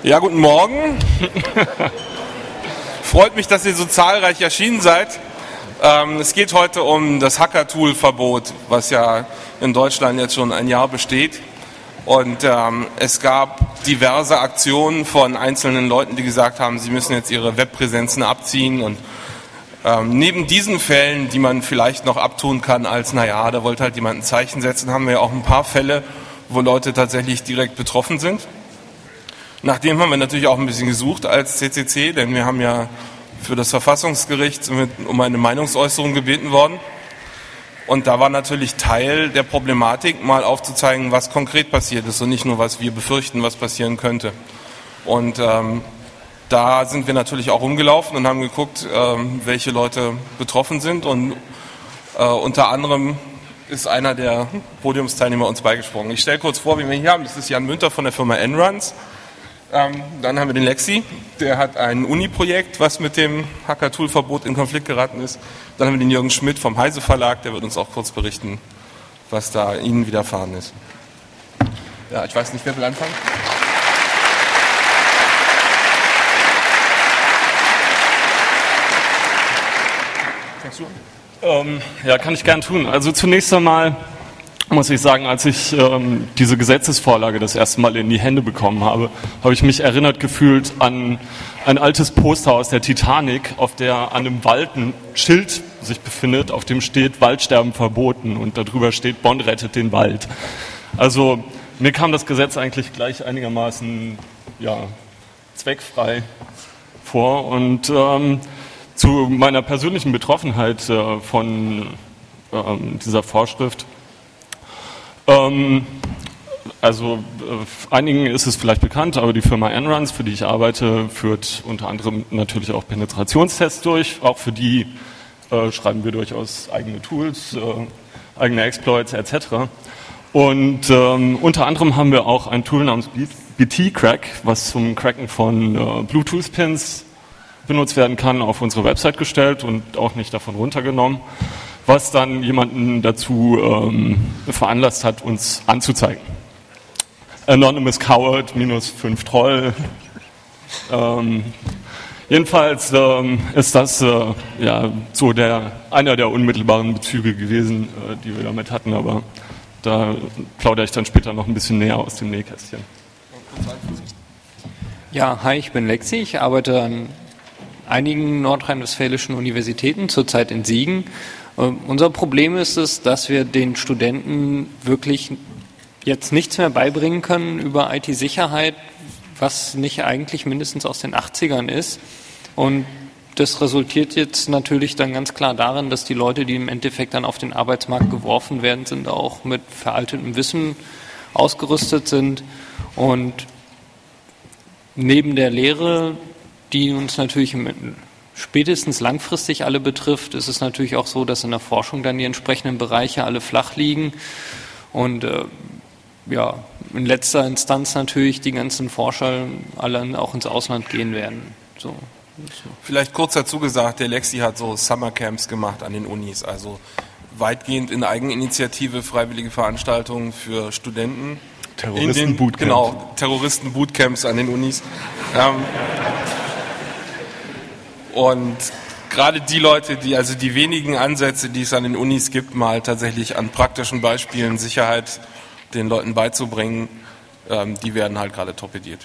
Ja, guten Morgen. Freut mich, dass ihr so zahlreich erschienen seid. Es geht heute um das Hacker-Tool-Verbot, was ja in Deutschland jetzt schon ein Jahr besteht. Und es gab diverse Aktionen von einzelnen Leuten, die gesagt haben, sie müssen jetzt ihre Webpräsenzen abziehen. Und neben diesen Fällen, die man vielleicht noch abtun kann als, naja, da wollte halt jemand ein Zeichen setzen, haben wir ja auch ein paar Fälle, wo Leute tatsächlich direkt betroffen sind. Nachdem haben wir natürlich auch ein bisschen gesucht als CCC, denn wir haben ja für das Verfassungsgericht um eine Meinungsäußerung gebeten worden. Und da war natürlich Teil der Problematik, mal aufzuzeigen, was konkret passiert ist und nicht nur, was wir befürchten, was passieren könnte. Und da sind wir natürlich auch rumgelaufen und haben geguckt, welche Leute betroffen sind. Und unter anderem ist einer der Podiumsteilnehmer uns beigesprungen. Ich stelle kurz vor, wen wir hier haben. Das ist Jan Münter von der Firma Nruns. Dann haben wir den Lexi, der hat ein Uni-Projekt, was mit dem Hacker-Tool-Verbot in Konflikt geraten ist. Dann haben wir den Jürgen Schmidt vom Heise Verlag, der wird uns auch kurz berichten, was da Ihnen widerfahren ist. Ja, ich weiß nicht, wer will anfangen? Fängst du an? Ja, kann ich gern tun. Also zunächst einmal muss ich sagen, als ich diese Gesetzesvorlage das erste Mal in die Hände bekommen habe, habe ich mich erinnert gefühlt an ein altes Poster aus der Titanic, auf der an einem Wald ein Schild sich befindet, auf dem steht Waldsterben verboten und darüber steht Bond rettet den Wald. Also mir kam das Gesetz eigentlich gleich einigermaßen zweckfrei vor und zu meiner persönlichen Betroffenheit von dieser Vorschrift. Einigen ist es vielleicht bekannt, aber die Firma Nruns, für die ich arbeite, führt unter anderem natürlich auch Penetrationstests durch. Auch für die schreiben wir durchaus eigene Tools, eigene Exploits etc. Und unter anderem haben wir auch ein Tool namens BT-Crack, was zum Cracken von Bluetooth-Pins benutzt werden kann, auf unsere Website gestellt und auch nicht davon runtergenommen, was dann jemanden dazu veranlasst hat, uns anzuzeigen. Anonymous Coward, -5 Troll. Jedenfalls ist das so einer der unmittelbaren Bezüge gewesen, die wir damit hatten, aber da plaudere ich dann später noch ein bisschen näher aus dem Nähkästchen. Ja, hi, ich bin Lexi, ich arbeite an einigen nordrhein-westfälischen Universitäten, zurzeit in Siegen. Unser Problem ist es, dass wir den Studenten wirklich jetzt nichts mehr beibringen können über IT-Sicherheit, was nicht eigentlich mindestens aus den 80ern ist. Und das resultiert jetzt natürlich dann ganz klar darin, dass die Leute, die im Endeffekt dann auf den Arbeitsmarkt geworfen werden, sind auch mit veraltetem Wissen ausgerüstet sind. Und neben der Lehre, die uns natürlich spätestens langfristig alle betrifft, ist es natürlich auch so, dass in der Forschung dann die entsprechenden Bereiche alle flach liegen und in letzter Instanz natürlich die ganzen Forscher alle auch ins Ausland gehen werden. So. Vielleicht kurz dazu gesagt, der Lexi hat so Summercamps gemacht an den Unis, also weitgehend in Eigeninitiative freiwillige Veranstaltungen für Studenten. Terroristen-Bootcamps. Genau, Terroristen-Bootcamps an den Unis. Und gerade die Leute, die wenigen Ansätze, die es an den Unis gibt, mal tatsächlich an praktischen Beispielen Sicherheit den Leuten beizubringen, die werden halt gerade torpediert.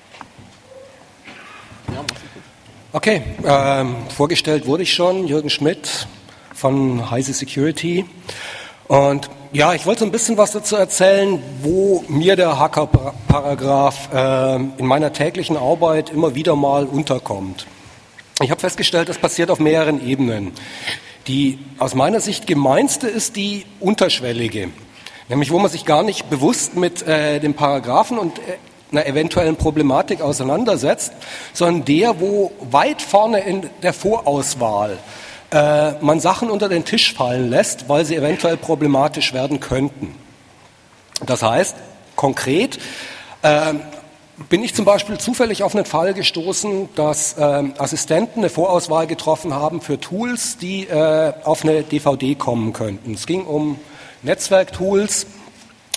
Okay, vorgestellt wurde ich schon, Jürgen Schmidt von Heise Security. Und ja, ich wollte so ein bisschen was dazu erzählen, wo mir der Hacker-Paragraph in meiner täglichen Arbeit immer wieder mal unterkommt. Ich habe festgestellt, das passiert auf mehreren Ebenen. Die aus meiner Sicht gemeinste ist die unterschwellige, nämlich wo man sich gar nicht bewusst mit dem Paragraphen und einer eventuellen Problematik auseinandersetzt, sondern der, wo weit vorne in der Vorauswahl man Sachen unter den Tisch fallen lässt, weil sie eventuell problematisch werden könnten. Das heißt, konkret bin ich zum Beispiel zufällig auf einen Fall gestoßen, dass Assistenten eine Vorauswahl getroffen haben für Tools, die auf eine DVD kommen könnten. Es ging um Netzwerktools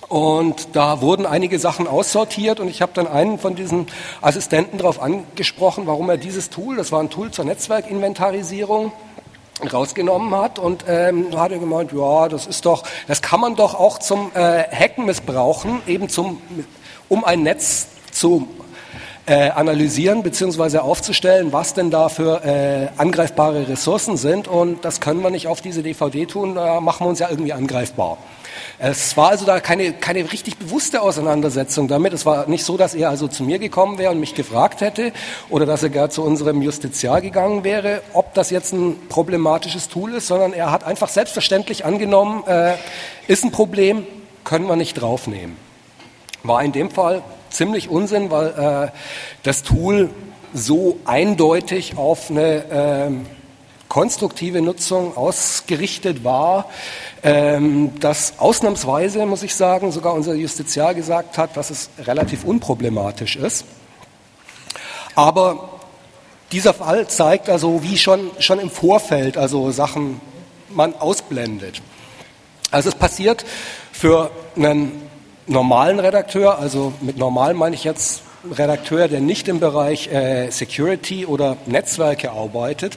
Und da wurden einige Sachen aussortiert und ich habe dann einen von diesen Assistenten darauf angesprochen, warum er dieses Tool, das war ein Tool zur Netzwerkinventarisierung, rausgenommen hat und da hat er gemeint, ja, das kann man doch auch zum Hacken missbrauchen, eben um ein Netz zu analysieren bzw. aufzustellen, was denn da für angreifbare Ressourcen sind und das können wir nicht auf diese DVD tun, da machen wir uns ja irgendwie angreifbar. Es war also da keine richtig bewusste Auseinandersetzung damit. Es war nicht so, dass er also zu mir gekommen wäre und mich gefragt hätte oder dass er gar zu unserem Justiziar gegangen wäre, ob das jetzt ein problematisches Tool ist, sondern er hat einfach selbstverständlich angenommen, ist ein Problem, können wir nicht draufnehmen. War in dem Fall ziemlich Unsinn, weil das Tool so eindeutig auf eine konstruktive Nutzung ausgerichtet war, dass ausnahmsweise, muss ich sagen, sogar unser Justiziar gesagt hat, dass es relativ unproblematisch ist. Aber dieser Fall zeigt also, wie schon im Vorfeld also Sachen man ausblendet. Also es passiert für einen normalen Redakteur, also mit normal meine ich jetzt Redakteur, der nicht im Bereich Security oder Netzwerke arbeitet,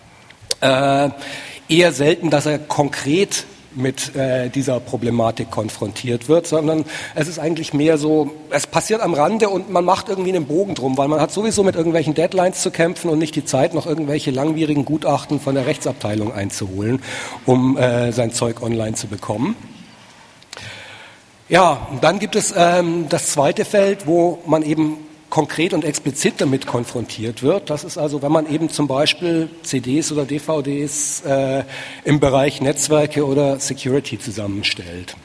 eher selten, dass er konkret mit dieser Problematik konfrontiert wird, sondern es ist eigentlich mehr so, es passiert am Rande und man macht irgendwie einen Bogen drum, weil man hat sowieso mit irgendwelchen Deadlines zu kämpfen und nicht die Zeit, noch irgendwelche langwierigen Gutachten von der Rechtsabteilung einzuholen, um sein Zeug online zu bekommen. Ja, und dann gibt es das zweite Feld, wo man eben konkret und explizit damit konfrontiert wird. Das ist also, wenn man eben zum Beispiel CDs oder DVDs im Bereich Netzwerke oder Security zusammenstellt.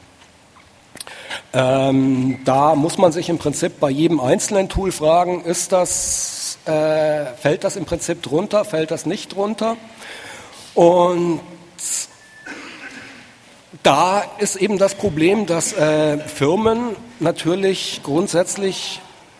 Da muss man sich im Prinzip bei jedem einzelnen Tool fragen, fällt das im Prinzip drunter, fällt das nicht drunter? Und da ist eben das Problem, dass Firmen natürlich grundsätzlich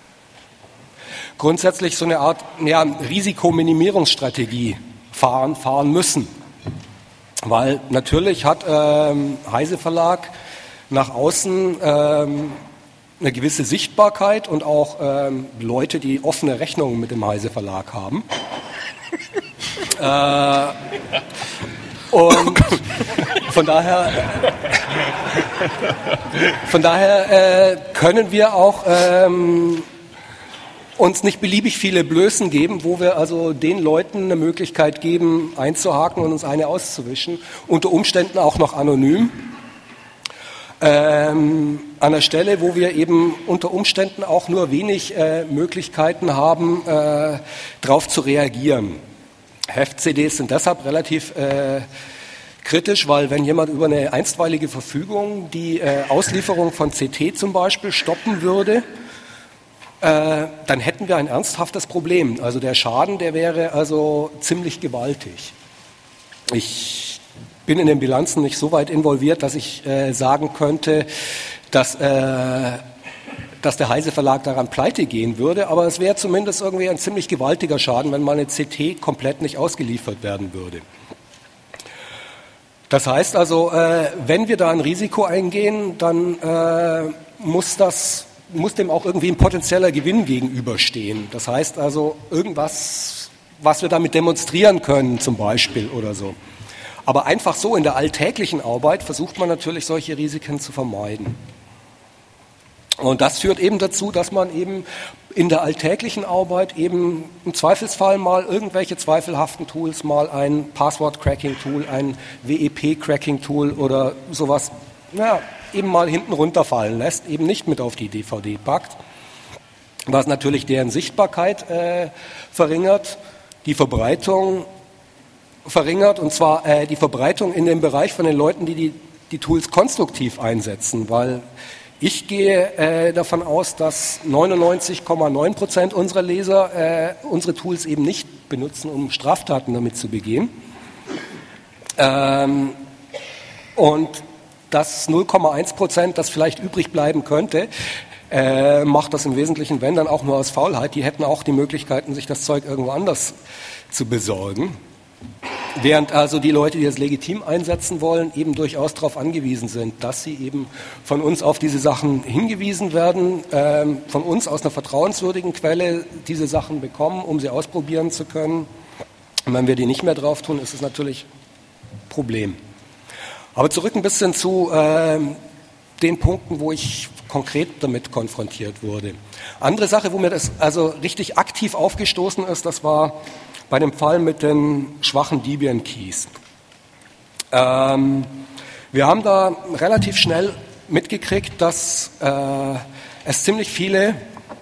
so eine Art Risikominimierungsstrategie fahren müssen. Weil natürlich hat Heise Verlag nach außen eine gewisse Sichtbarkeit und auch Leute, die offene Rechnungen mit dem Heise Verlag haben. Und von daher können wir auch uns nicht beliebig viele Blößen geben, wo wir also den Leuten eine Möglichkeit geben, einzuhaken und uns eine auszuwischen, unter Umständen auch noch anonym. An der Stelle, wo wir eben unter Umständen auch nur wenig Möglichkeiten haben, darauf zu reagieren. Heft-CDs sind deshalb relativ kritisch, weil wenn jemand über eine einstweilige Verfügung die Auslieferung von CT zum Beispiel stoppen würde, dann hätten wir ein ernsthaftes Problem. Also der Schaden, der wäre also ziemlich gewaltig. Ich bin in den Bilanzen nicht so weit involviert, dass ich sagen könnte, dass der Heise Verlag daran pleite gehen würde, aber es wäre zumindest irgendwie ein ziemlich gewaltiger Schaden, wenn mal eine CT komplett nicht ausgeliefert werden würde. Das heißt also, wenn wir da ein Risiko eingehen, dann muss dem auch irgendwie ein potenzieller Gewinn gegenüberstehen. Das heißt also irgendwas, was wir damit demonstrieren können zum Beispiel oder so. Aber einfach so in der alltäglichen Arbeit versucht man natürlich solche Risiken zu vermeiden. Und das führt eben dazu, dass man eben in der alltäglichen Arbeit eben im Zweifelsfall mal irgendwelche zweifelhaften Tools, mal ein Passwort-Cracking-Tool, ein WEP-Cracking-Tool oder sowas, eben mal hinten runterfallen lässt, eben nicht mit auf die DVD packt, was natürlich deren Sichtbarkeit verringert, die Verbreitung verringert, und zwar die Verbreitung in dem Bereich von den Leuten, die die Tools konstruktiv einsetzen, weil ich gehe davon aus, dass 99,9% unserer Leser unsere Tools eben nicht benutzen, um Straftaten damit zu begehen. Und das 0,1%, das vielleicht übrig bleiben könnte, macht das im Wesentlichen, wenn, dann auch nur aus Faulheit. Die hätten auch die Möglichkeiten, sich das Zeug irgendwo anders zu besorgen. Während also die Leute, die das legitim einsetzen wollen, eben durchaus darauf angewiesen sind, dass sie eben von uns auf diese Sachen hingewiesen werden, von uns aus einer vertrauenswürdigen Quelle diese Sachen bekommen, um sie ausprobieren zu können. Und wenn wir die nicht mehr drauf tun, ist es natürlich ein Problem. Aber zurück ein bisschen zu den Punkten, wo ich konkret damit konfrontiert wurde. Andere Sache, wo mir das also richtig aktiv aufgestoßen ist, das war bei dem Fall mit den schwachen Debian Keys. Wir haben da relativ schnell mitgekriegt, dass es ziemlich viele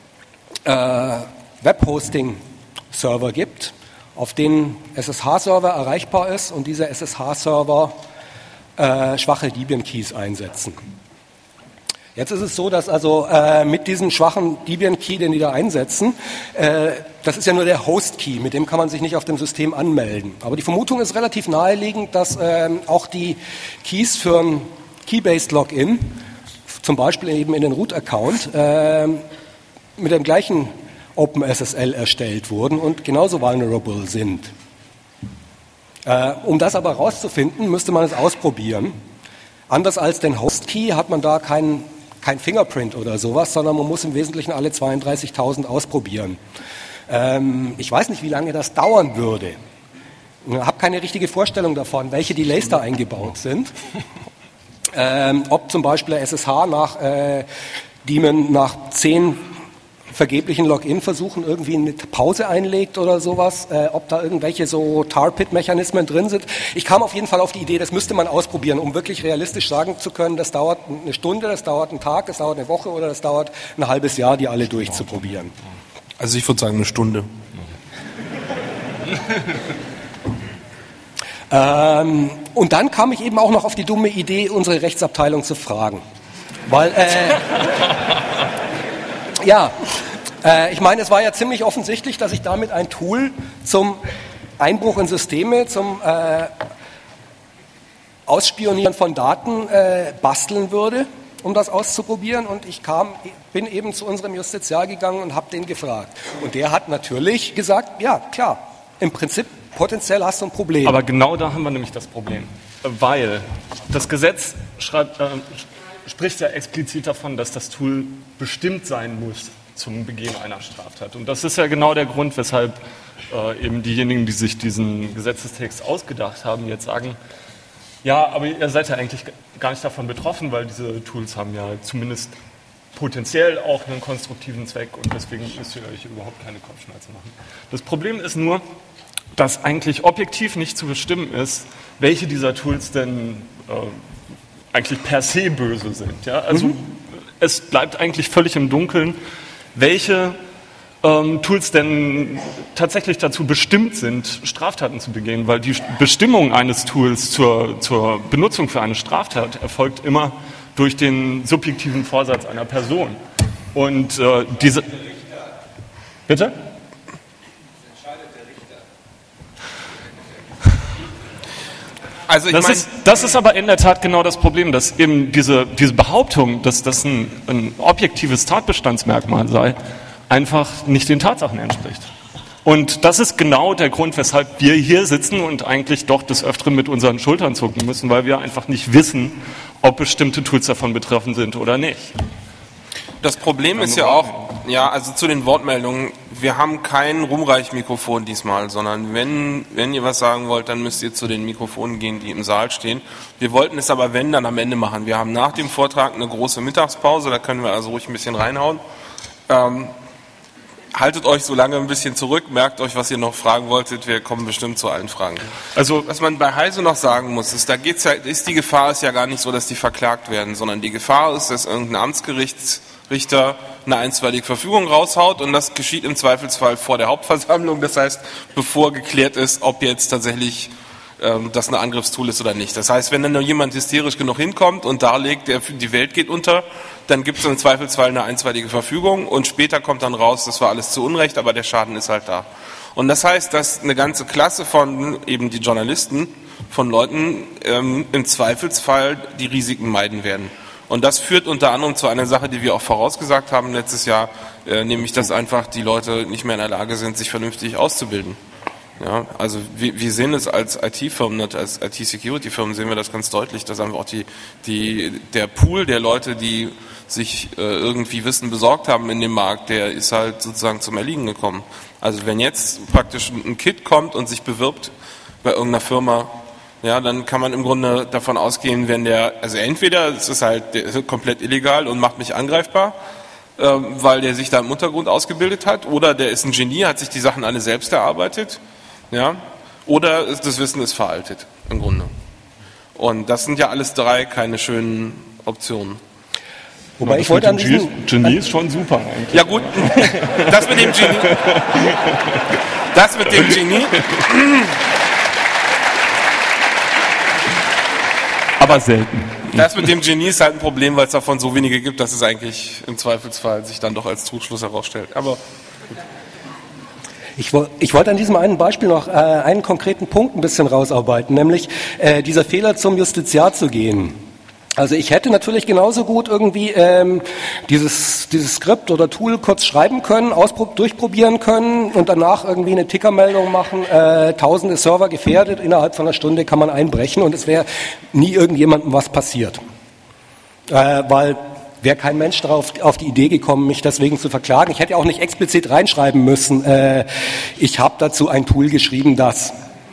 Webhosting-Server gibt, auf denen SSH-Server erreichbar ist und diese SSH-Server schwache Debian Keys einsetzen. Jetzt ist es so, dass also mit diesem schwachen Debian Key, den die da einsetzen, das ist ja nur der Host Key, mit dem kann man sich nicht auf dem System anmelden. Aber die Vermutung ist relativ naheliegend, dass auch die Keys für ein Key-Based Login, zum Beispiel eben in den Root-Account, mit dem gleichen OpenSSL erstellt wurden und genauso vulnerable sind. Um das aber herauszufinden, müsste man es ausprobieren. Anders als den Host Key hat man da kein Fingerprint oder sowas, sondern man muss im Wesentlichen alle 32.000 ausprobieren. Ich weiß nicht, wie lange das dauern würde. Ich habe keine richtige Vorstellung davon, welche Delays da eingebaut sind. Ob zum Beispiel der SSH nach 10 vergeblichen Login-Versuchen irgendwie eine Pause einlegt oder sowas, ob da irgendwelche so Tar-Pit-Mechanismen drin sind. Ich kam auf jeden Fall auf die Idee, das müsste man ausprobieren, um wirklich realistisch sagen zu können, das dauert eine Stunde, das dauert einen Tag, das dauert eine Woche oder das dauert ein halbes Jahr, die alle durchzuprobieren. Also ich würde sagen eine Stunde. Und dann kam ich eben auch noch auf die dumme Idee, unsere Rechtsabteilung zu fragen. Weil, ich meine, es war ja ziemlich offensichtlich, dass ich damit ein Tool zum Einbruch in Systeme, zum Ausspionieren von Daten basteln würde, um das auszuprobieren. Und ich bin eben zu unserem Justiziar gegangen und habe den gefragt. Und der hat natürlich gesagt, ja, klar, im Prinzip potenziell hast du ein Problem. Aber genau da haben wir nämlich das Problem. Weil das Gesetz spricht ja explizit davon, dass das Tool bestimmt sein muss zum Begehen einer Straftat. Und das ist ja genau der Grund, weshalb eben diejenigen, die sich diesen Gesetzestext ausgedacht haben, jetzt sagen, ja, aber ihr seid ja eigentlich gar nicht davon betroffen, weil diese Tools haben ja zumindest potenziell auch einen konstruktiven Zweck und deswegen müsst ihr euch überhaupt keine Kopfschmerzen machen. Das Problem ist nur, dass eigentlich objektiv nicht zu bestimmen ist, welche dieser Tools denn eigentlich per se böse sind. Ja? Also es bleibt eigentlich völlig im Dunkeln, welche Tools denn tatsächlich dazu bestimmt sind, Straftaten zu begehen, weil die Bestimmung eines Tools zur Benutzung für eine Straftat erfolgt immer durch den subjektiven Vorsatz einer Person. Und diese... Bitte? Also das ist aber in der Tat genau das Problem, dass eben diese Behauptung, dass das ein objektives Tatbestandsmerkmal sei, einfach nicht den Tatsachen entspricht. Und das ist genau der Grund, weshalb wir hier sitzen und eigentlich doch des Öfteren mit unseren Schultern zucken müssen, weil wir einfach nicht wissen, ob bestimmte Tools davon betroffen sind oder nicht. Das Problem ist ja auch, also zu den Wortmeldungen, wir haben kein Rumreichmikrofon diesmal, sondern wenn ihr was sagen wollt, dann müsst ihr zu den Mikrofonen gehen, die im Saal stehen. Wir wollten es aber dann am Ende machen. Wir haben nach dem Vortrag eine große Mittagspause, da können wir also ruhig ein bisschen reinhauen. Haltet euch so lange ein bisschen zurück, merkt euch, was ihr noch fragen wolltet, wir kommen bestimmt zu allen Fragen. Also, was man bei Heise noch sagen muss, ist, die Gefahr ist ja gar nicht so, dass die verklagt werden, sondern die Gefahr ist, dass irgendein Amtsgerichtsrichter eine einstweilige Verfügung raushaut und das geschieht im Zweifelsfall vor der Hauptversammlung, das heißt, bevor geklärt ist, ob jetzt tatsächlich das ein Angriffstool ist oder nicht. Das heißt, wenn dann noch jemand hysterisch genug hinkommt und darlegt, die Welt geht unter, dann gibt es im Zweifelsfall eine einstweilige Verfügung und später kommt dann raus, das war alles zu Unrecht, aber der Schaden ist halt da. Und das heißt, dass eine ganze Klasse von eben die Journalisten, von Leuten im Zweifelsfall die Risiken meiden werden. Und das führt unter anderem zu einer Sache, die wir auch vorausgesagt haben letztes Jahr, nämlich dass einfach die Leute nicht mehr in der Lage sind, sich vernünftig auszubilden. Ja, also wir sehen es als IT-Firmen, als IT-Security-Firmen sehen wir das ganz deutlich, dass einfach auch der Pool der Leute, die sich irgendwie Wissen besorgt haben in dem Markt, der ist halt sozusagen zum Erliegen gekommen. Also wenn jetzt praktisch ein Kid kommt und sich bewirbt bei irgendeiner Firma, ja, dann kann man im Grunde davon ausgehen, also entweder es ist halt der ist komplett illegal und macht mich angreifbar, weil der sich da im Untergrund ausgebildet hat, oder der ist ein Genie, hat sich die Sachen alle selbst erarbeitet, ja, oder das Wissen ist veraltet im Grunde. Und das sind ja alles drei keine schönen Optionen. Wobei ich wollte an diesem Genie ist schon super eigentlich. Ja gut, das mit dem Genie. Aber selten. Das mit dem Genie ist halt ein Problem, weil es davon so wenige gibt, dass es eigentlich im Zweifelsfall sich dann doch als Trugschluss herausstellt. Aber Ich wollte an diesem einen Beispiel noch einen konkreten Punkt ein bisschen rausarbeiten, nämlich dieser Fehler, zum Justiziar zu gehen. Also ich hätte natürlich genauso gut irgendwie dieses Skript oder Tool kurz schreiben können, durchprobieren können und danach irgendwie eine Tickermeldung machen, tausende Server gefährdet, innerhalb von einer Stunde kann man einbrechen und es wäre nie irgendjemandem was passiert. Weil wäre kein Mensch auf die Idee gekommen, mich deswegen zu verklagen. Ich hätte auch nicht explizit reinschreiben müssen, ich habe dazu ein Tool geschrieben, das.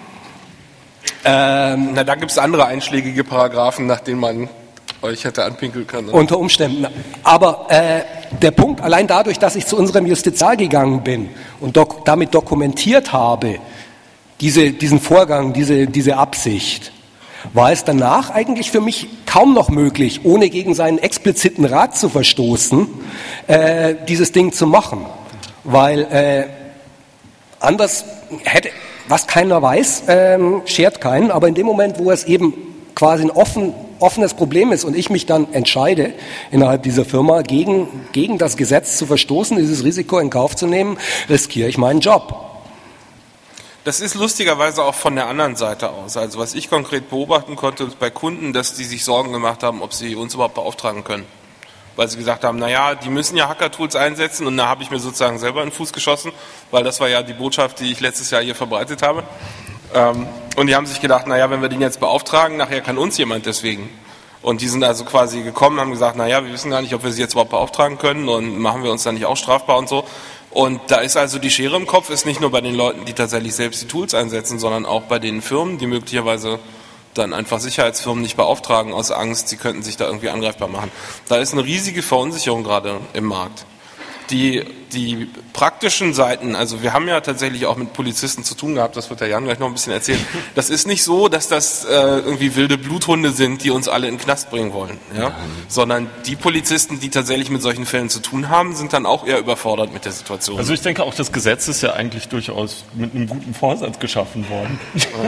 da gibt es andere einschlägige Paragraphen, nach denen man euch hätte anpinkeln können. Oder? Unter Umständen. Aber der Punkt, allein dadurch, dass ich zu unserem Justiziar gegangen bin und damit dokumentiert habe, diesen Vorgang, diese Absicht, war es danach eigentlich für mich kaum noch möglich, ohne gegen seinen expliziten Rat zu verstoßen, dieses Ding zu machen. Weil anders hätte, was keiner weiß, schert keinen, aber in dem Moment, wo es eben quasi ein offenes Problem ist und ich mich dann entscheide, innerhalb dieser Firma gegen das Gesetz zu verstoßen, dieses Risiko in Kauf zu nehmen, riskiere ich meinen Job. Das ist lustigerweise auch von der anderen Seite aus. Also was ich konkret beobachten konnte bei Kunden, dass die sich Sorgen gemacht haben, ob sie uns überhaupt beauftragen können. Weil sie gesagt haben, naja, die müssen ja Hacker-Tools einsetzen und da habe ich mir sozusagen selber in den Fuß geschossen, weil das war ja die Botschaft, die ich letztes Jahr hier verbreitet habe. Und die haben sich gedacht, naja, wenn wir den jetzt beauftragen, nachher kann uns jemand deswegen. Und die sind also quasi gekommen, haben gesagt, naja, wir wissen gar nicht, ob wir sie jetzt überhaupt beauftragen können und machen wir uns dann nicht auch strafbar und so. Und da ist also die Schere im Kopf, ist nicht nur bei den Leuten, die tatsächlich selbst die Tools einsetzen, sondern auch bei den Firmen, die möglicherweise dann einfach Sicherheitsfirmen nicht beauftragen aus Angst, sie könnten sich da irgendwie angreifbar machen. Da ist eine riesige Verunsicherung gerade im Markt. Die praktischen Seiten, also wir haben ja tatsächlich auch mit Polizisten zu tun gehabt, das wird der Jan gleich noch ein bisschen erzählen. Das ist nicht so, dass das irgendwie wilde Bluthunde sind, die uns alle in den Knast bringen wollen, ja? Sondern die Polizisten, die tatsächlich mit solchen Fällen zu tun haben, sind dann auch eher überfordert mit der Situation. Also ich denke auch, das Gesetz ist ja eigentlich durchaus mit einem guten Vorsatz geschaffen worden.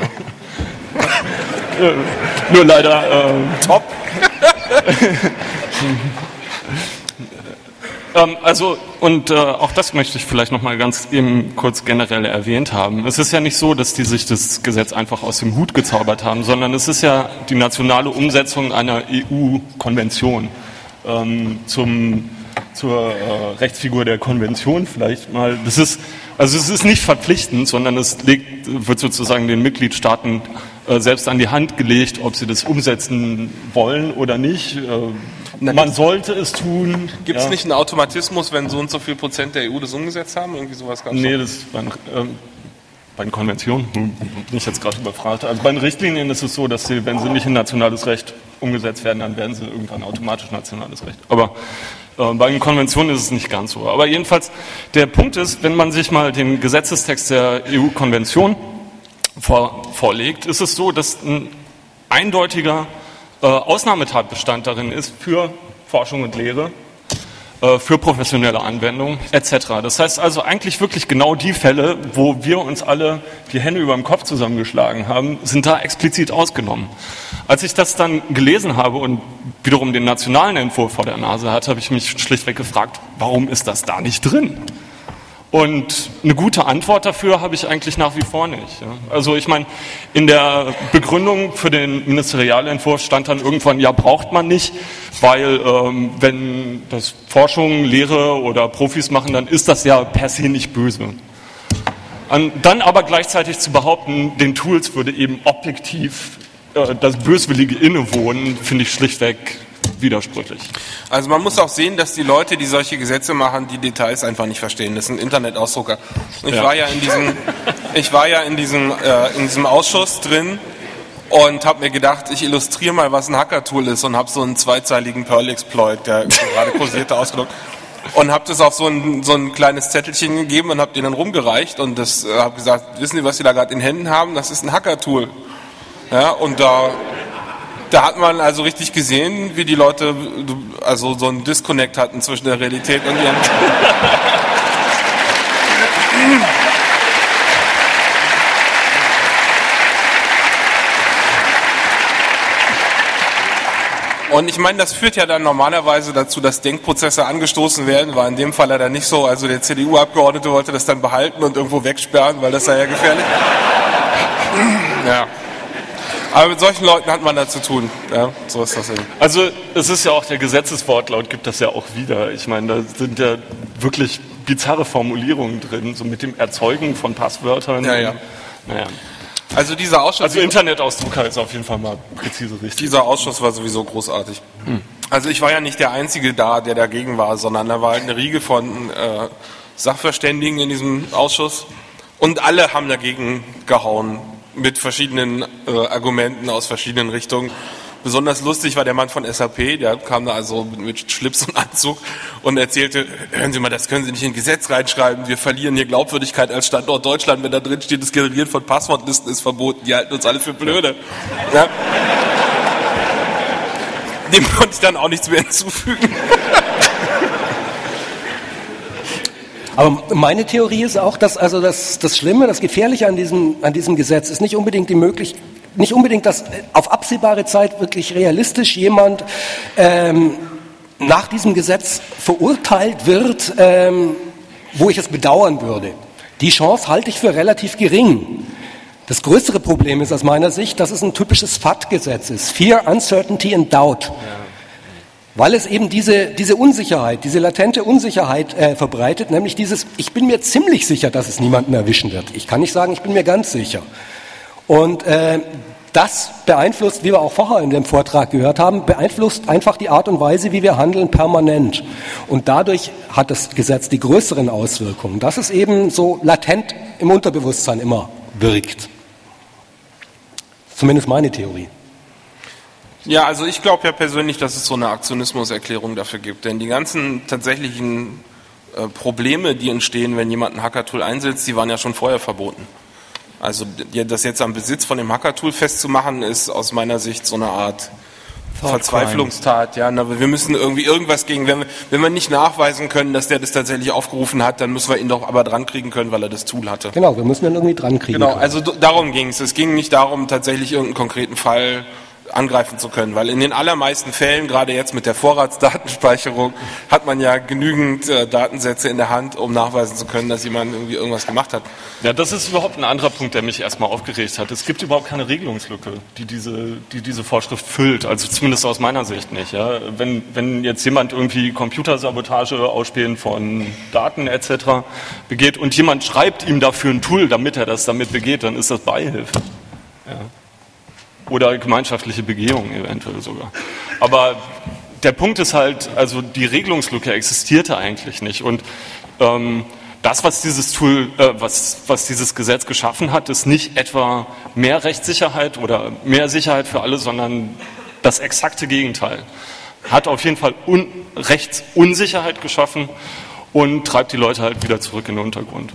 Ja. Nur leider top. Auch das möchte ich vielleicht noch mal ganz eben kurz generell erwähnt haben. Es ist ja nicht so, dass die sich das Gesetz einfach aus dem Hut gezaubert haben, sondern es ist ja die nationale Umsetzung einer EU-Konvention zur Rechtsfigur der Konvention vielleicht mal. Es ist nicht verpflichtend, sondern wird sozusagen den Mitgliedstaaten selbst an die Hand gelegt, ob sie das umsetzen wollen oder nicht. Man sollte es tun. Gibt es nicht einen Automatismus, wenn so und so viel Prozent der EU das umgesetzt haben? Irgendwie sowas gab es Nee, das bei den Konventionen bin ich jetzt gerade überfragt. Also bei den Richtlinien ist es so, dass sie, wenn sie nicht in nationales Recht umgesetzt werden, dann werden sie irgendwann automatisch nationales Recht. Aber bei den Konventionen ist es nicht ganz so. Aber jedenfalls, der Punkt ist, wenn man sich mal den Gesetzestext der EU-Konvention vorlegt, ist es so, dass ein eindeutiger Ausnahmetatbestand darin ist für Forschung und Lehre, für professionelle Anwendung etc. Das heißt also eigentlich wirklich genau die Fälle, wo wir uns alle die Hände über dem Kopf zusammengeschlagen haben, sind da explizit ausgenommen. Als ich das dann gelesen habe und wiederum den nationalen Entwurf vor der Nase hatte, habe ich mich schlichtweg gefragt, warum ist das da nicht drin? Und eine gute Antwort dafür habe ich eigentlich nach wie vor nicht. Ja. Also ich meine, in der Begründung für den Ministerialentwurf stand dann irgendwann, ja, braucht man nicht, weil wenn das Forschung, Lehre oder Profis machen, dann ist das ja per se nicht böse. Dann aber gleichzeitig zu behaupten, den Tools würde eben objektiv das böswillige Innewohnen, finde ich schlichtweg widersprüchlich. Also man muss auch sehen, dass die Leute, die solche Gesetze machen, die Details einfach nicht verstehen. Das sind Internetausdrucker. Ich war ja in diesem Ausschuss drin und habe mir gedacht, ich illustriere mal, was ein Hacker-Tool ist und habe so einen zweizeiligen Perl-Exploit, der gerade kursierte, ausgedruckt. Und habe das auf so ein kleines Zettelchen gegeben und habe den dann rumgereicht und habe gesagt, wissen Sie, was Sie da gerade in Händen haben? Das ist ein Hacker-Tool. Ja, und da hat man also richtig gesehen, wie die Leute also so einen Disconnect hatten zwischen der Realität und ihrem... Und ich meine, das führt ja dann normalerweise dazu, dass Denkprozesse angestoßen werden, war in dem Fall leider nicht so. Also der CDU-Abgeordnete wollte das dann behalten und irgendwo wegsperren, weil das sei ja gefährlich. Ja. Aber mit solchen Leuten hat man da zu tun. Ja, so ist das eben. Also es ist ja auch, der Gesetzeswortlaut gibt das ja auch wieder. Ich meine, da sind ja wirklich bizarre Formulierungen drin, so mit dem Erzeugen von Passwörtern. Ja. Naja. Also dieser Ausschuss... Also Internetausdrucker ist auf jeden Fall mal präzise richtig. Dieser Ausschuss war sowieso großartig. Also ich war ja nicht der Einzige da, der dagegen war, sondern da war halt eine Riege von Sachverständigen in diesem Ausschuss und alle haben dagegen gehauen mit verschiedenen Argumenten aus verschiedenen Richtungen. Besonders lustig war der Mann von SAP, der kam da also mit Schlips und Anzug und erzählte, hören Sie mal, das können Sie nicht in Gesetz reinschreiben, wir verlieren hier Glaubwürdigkeit als Standort Deutschland, wenn da drin steht, das Generieren von Passwortlisten ist verboten, die halten uns alle für blöde. Ja. Dem konnte ich dann auch nichts mehr hinzufügen. Aber meine Theorie ist auch, dass also das Schlimme, das Gefährliche an diesem Gesetz ist nicht unbedingt dass auf absehbare Zeit wirklich realistisch jemand nach diesem Gesetz verurteilt wird, wo ich es bedauern würde. Die Chance halte ich für relativ gering. Das größere Problem ist aus meiner Sicht, dass es ein typisches FAT-Gesetz ist. Fear, Uncertainty and Doubt. Ja. Weil es eben diese Unsicherheit, diese latente Unsicherheit verbreitet, nämlich dieses, ich bin mir ziemlich sicher, dass es niemanden erwischen wird. Ich kann nicht sagen, ich bin mir ganz sicher. Und das beeinflusst, wie wir auch vorher in dem Vortrag gehört haben, beeinflusst einfach die Art und Weise, wie wir handeln, permanent. Und dadurch hat das Gesetz die größeren Auswirkungen, dass es eben so latent im Unterbewusstsein immer wirkt. Zumindest meine Theorie. Ja, also ich glaube ja persönlich, dass es so eine Aktionismuserklärung dafür gibt. Denn die ganzen tatsächlichen Probleme, die entstehen, wenn jemand ein Hackertool einsetzt, die waren ja schon vorher verboten. Also das jetzt am Besitz von dem Hackertool festzumachen, ist aus meiner Sicht so eine Art Verzweiflungstat. Ja, wir müssen irgendwie irgendwas gegen, wenn wir nicht nachweisen können, dass der das tatsächlich aufgerufen hat, dann müssen wir ihn doch aber dran kriegen können, weil er das Tool hatte. Genau, wir müssen ihn irgendwie dran kriegen können. Also darum ging es. Es ging nicht darum, tatsächlich irgendeinen konkreten Fall angreifen zu können, weil in den allermeisten Fällen, gerade jetzt mit der Vorratsdatenspeicherung, hat man ja genügend Datensätze in der Hand, um nachweisen zu können, dass jemand irgendwie irgendwas gemacht hat. Ja, das ist überhaupt ein anderer Punkt, der mich erstmal aufgeregt hat. Es gibt überhaupt keine Regelungslücke, die diese Vorschrift füllt, also zumindest aus meiner Sicht nicht. Ja? Wenn jetzt jemand irgendwie Computersabotage, Ausspähen von Daten etc. begeht und jemand schreibt ihm dafür ein Tool, damit er das damit begeht, dann ist das Beihilfe. Ja. Oder gemeinschaftliche Begehung eventuell sogar. Aber der Punkt ist halt, also die Regelungslücke existierte eigentlich nicht. Und das, was dieses Tool, was dieses Gesetz geschaffen hat, ist nicht etwa mehr Rechtssicherheit oder mehr Sicherheit für alle, sondern das exakte Gegenteil. Hat auf jeden Fall Rechtsunsicherheit geschaffen und treibt die Leute halt wieder zurück in den Untergrund.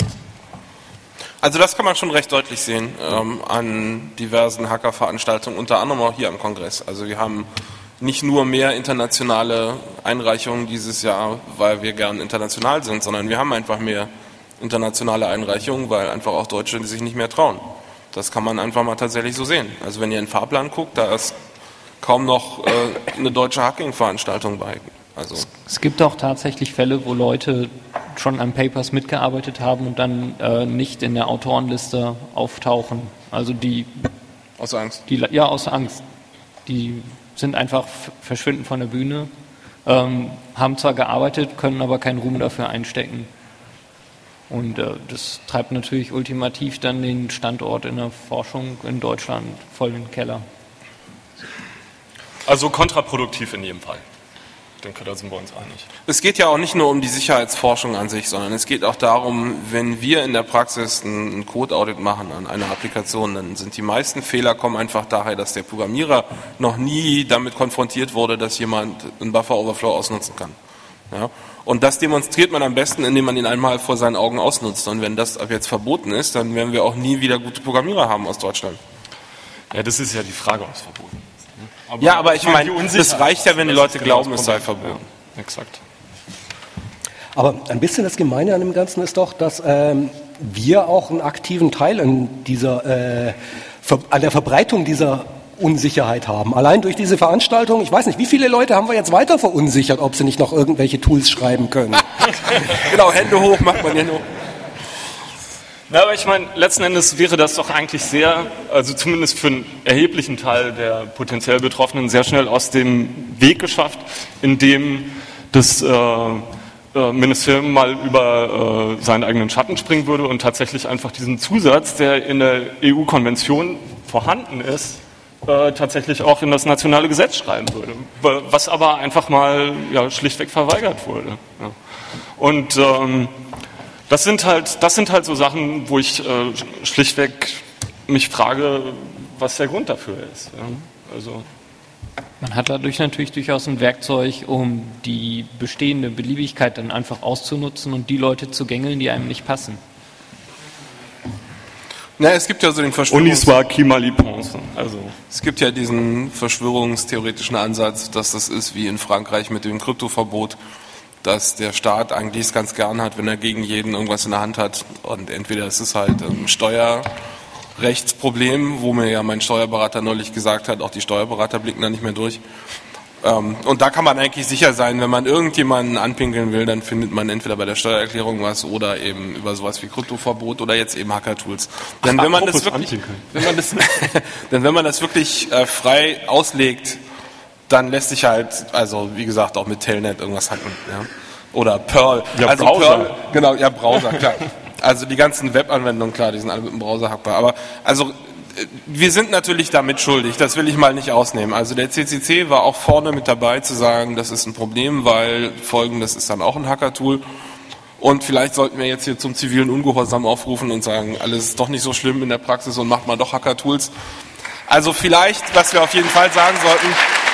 Also das kann man schon recht deutlich sehen an diversen Hackerveranstaltungen, unter anderem auch hier am Kongress. Also wir haben nicht nur mehr internationale Einreichungen dieses Jahr, weil wir gern international sind, sondern wir haben einfach mehr internationale Einreichungen, weil einfach auch Deutsche sich nicht mehr trauen. Das kann man einfach mal tatsächlich so sehen. Also wenn ihr in den Fahrplan guckt, da ist kaum noch eine deutsche Hacking-Veranstaltung bei. Also es gibt auch tatsächlich Fälle, wo Leute schon an Papers mitgearbeitet haben und dann nicht in der Autorenliste auftauchen. Also aus Angst? Aus Angst. Die sind einfach verschwinden von der Bühne, haben zwar gearbeitet, können aber keinen Ruhm dafür einstecken. Und das treibt natürlich ultimativ dann den Standort in der Forschung in Deutschland voll in den Keller. Also kontraproduktiv in jedem Fall. Ich denke, da sind wir uns einig. Es geht ja auch nicht nur um die Sicherheitsforschung an sich, sondern es geht auch darum, wenn wir in der Praxis ein Code-Audit machen an einer Applikation, dann sind die meisten Fehler kommen einfach daher, dass der Programmierer noch nie damit konfrontiert wurde, dass jemand einen Buffer-Overflow ausnutzen kann. Ja? Und das demonstriert man am besten, indem man ihn einmal vor seinen Augen ausnutzt. Und wenn das ab jetzt verboten ist, dann werden wir auch nie wieder gute Programmierer haben aus Deutschland. Ja, das ist ja die Frage, ob es verboten ist. Aber ich meine, das reicht ja, wenn die Leute glauben, es sei verboten. Ja, exakt. Aber ein bisschen das Gemeine an dem Ganzen ist doch, dass wir auch einen aktiven Teil an der Verbreitung dieser Unsicherheit haben. Allein durch diese Veranstaltung, ich weiß nicht, wie viele Leute haben wir jetzt weiter verunsichert, ob sie nicht noch irgendwelche Tools schreiben können. Genau, Hände hoch, macht man Hände hoch. Na, aber ich meine, letzten Endes wäre das doch eigentlich also zumindest für einen erheblichen Teil der potenziell Betroffenen sehr schnell aus dem Weg geschafft, indem das Ministerium mal über seinen eigenen Schatten springen würde und tatsächlich einfach diesen Zusatz, der in der EU-Konvention vorhanden ist, tatsächlich auch in das nationale Gesetz schreiben würde, was aber einfach mal schlichtweg verweigert wurde. Ja. Und das sind halt so Sachen, wo ich schlichtweg mich frage, was der Grund dafür ist. Ja. Also man hat dadurch natürlich durchaus ein Werkzeug, um die bestehende Beliebigkeit dann einfach auszunutzen und die Leute zu gängeln, die einem nicht passen. Na, es gibt ja so den Es gibt ja diesen verschwörungstheoretischen Ansatz, dass das ist wie in Frankreich mit dem Kryptoverbot, dass der Staat eigentlich es ganz gern hat, wenn er gegen jeden irgendwas in der Hand hat. Und entweder es ist halt ein Steuerrechtsproblem, wo mir ja mein Steuerberater neulich gesagt hat, auch die Steuerberater blicken da nicht mehr durch. Und da kann man eigentlich sicher sein, wenn man irgendjemanden anpinkeln will, dann findet man entweder bei der Steuererklärung was oder eben über sowas wie Kryptoverbot oder jetzt eben Hacker-Tools. Denn wenn man das wirklich frei auslegt, dann lässt sich halt, also wie gesagt, auch mit Telnet irgendwas hacken. Ja? Oder Perl. Ja, also Browser. Perl, genau, ja, Browser, klar. Also die ganzen Webanwendungen, klar, die sind alle mit dem Browser hackbar. Aber also wir sind natürlich damit schuldig, das will ich mal nicht ausnehmen. Also der CCC war auch vorne mit dabei zu sagen, das ist ein Problem, weil Folgendes ist dann auch ein Hacker-Tool. Und vielleicht sollten wir jetzt hier zum zivilen Ungehorsam aufrufen und sagen, alles ist doch nicht so schlimm in der Praxis und macht mal doch Hacker-Tools. Also vielleicht, was wir auf jeden Fall sagen sollten,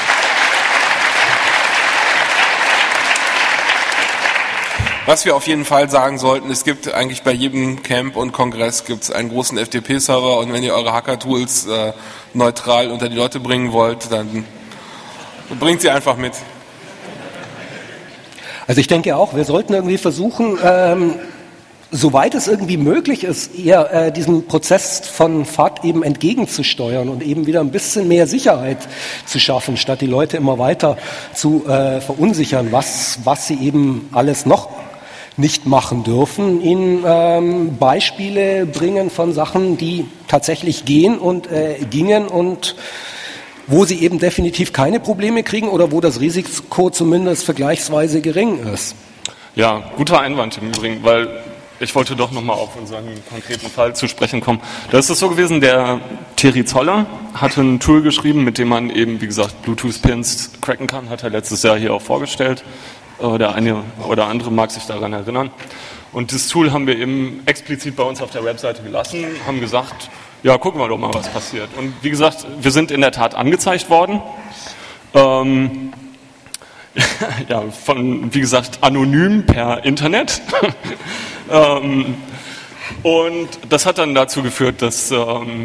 es gibt eigentlich bei jedem Camp und Kongress gibt's einen großen FTP-Server und wenn ihr eure Hacker-Tools neutral unter die Leute bringen wollt, dann bringt sie einfach mit. Also ich denke auch, wir sollten irgendwie versuchen, soweit es irgendwie möglich ist, eher diesem Prozess von FAT eben entgegenzusteuern und eben wieder ein bisschen mehr Sicherheit zu schaffen, statt die Leute immer weiter zu verunsichern, was sie eben alles noch nicht machen dürfen, ihnen Beispiele bringen von Sachen, die tatsächlich gehen und gingen und wo sie eben definitiv keine Probleme kriegen oder wo das Risiko zumindest vergleichsweise gering ist. Ja, guter Einwand im Übrigen, weil ich wollte doch nochmal auf unseren konkreten Fall zu sprechen kommen. Da ist es so gewesen, der Thierry Zoller hatte ein Tool geschrieben, mit dem man eben, wie gesagt, Bluetooth-Pins cracken kann, hat er letztes Jahr hier auch vorgestellt. Der eine oder andere mag sich daran erinnern. Und das Tool haben wir eben explizit bei uns auf der Webseite gelassen, haben gesagt, ja, gucken wir doch mal, was passiert. Und wie gesagt, wir sind in der Tat angezeigt worden. Ja, wie gesagt, anonym per Internet. Und das hat dann dazu geführt, dass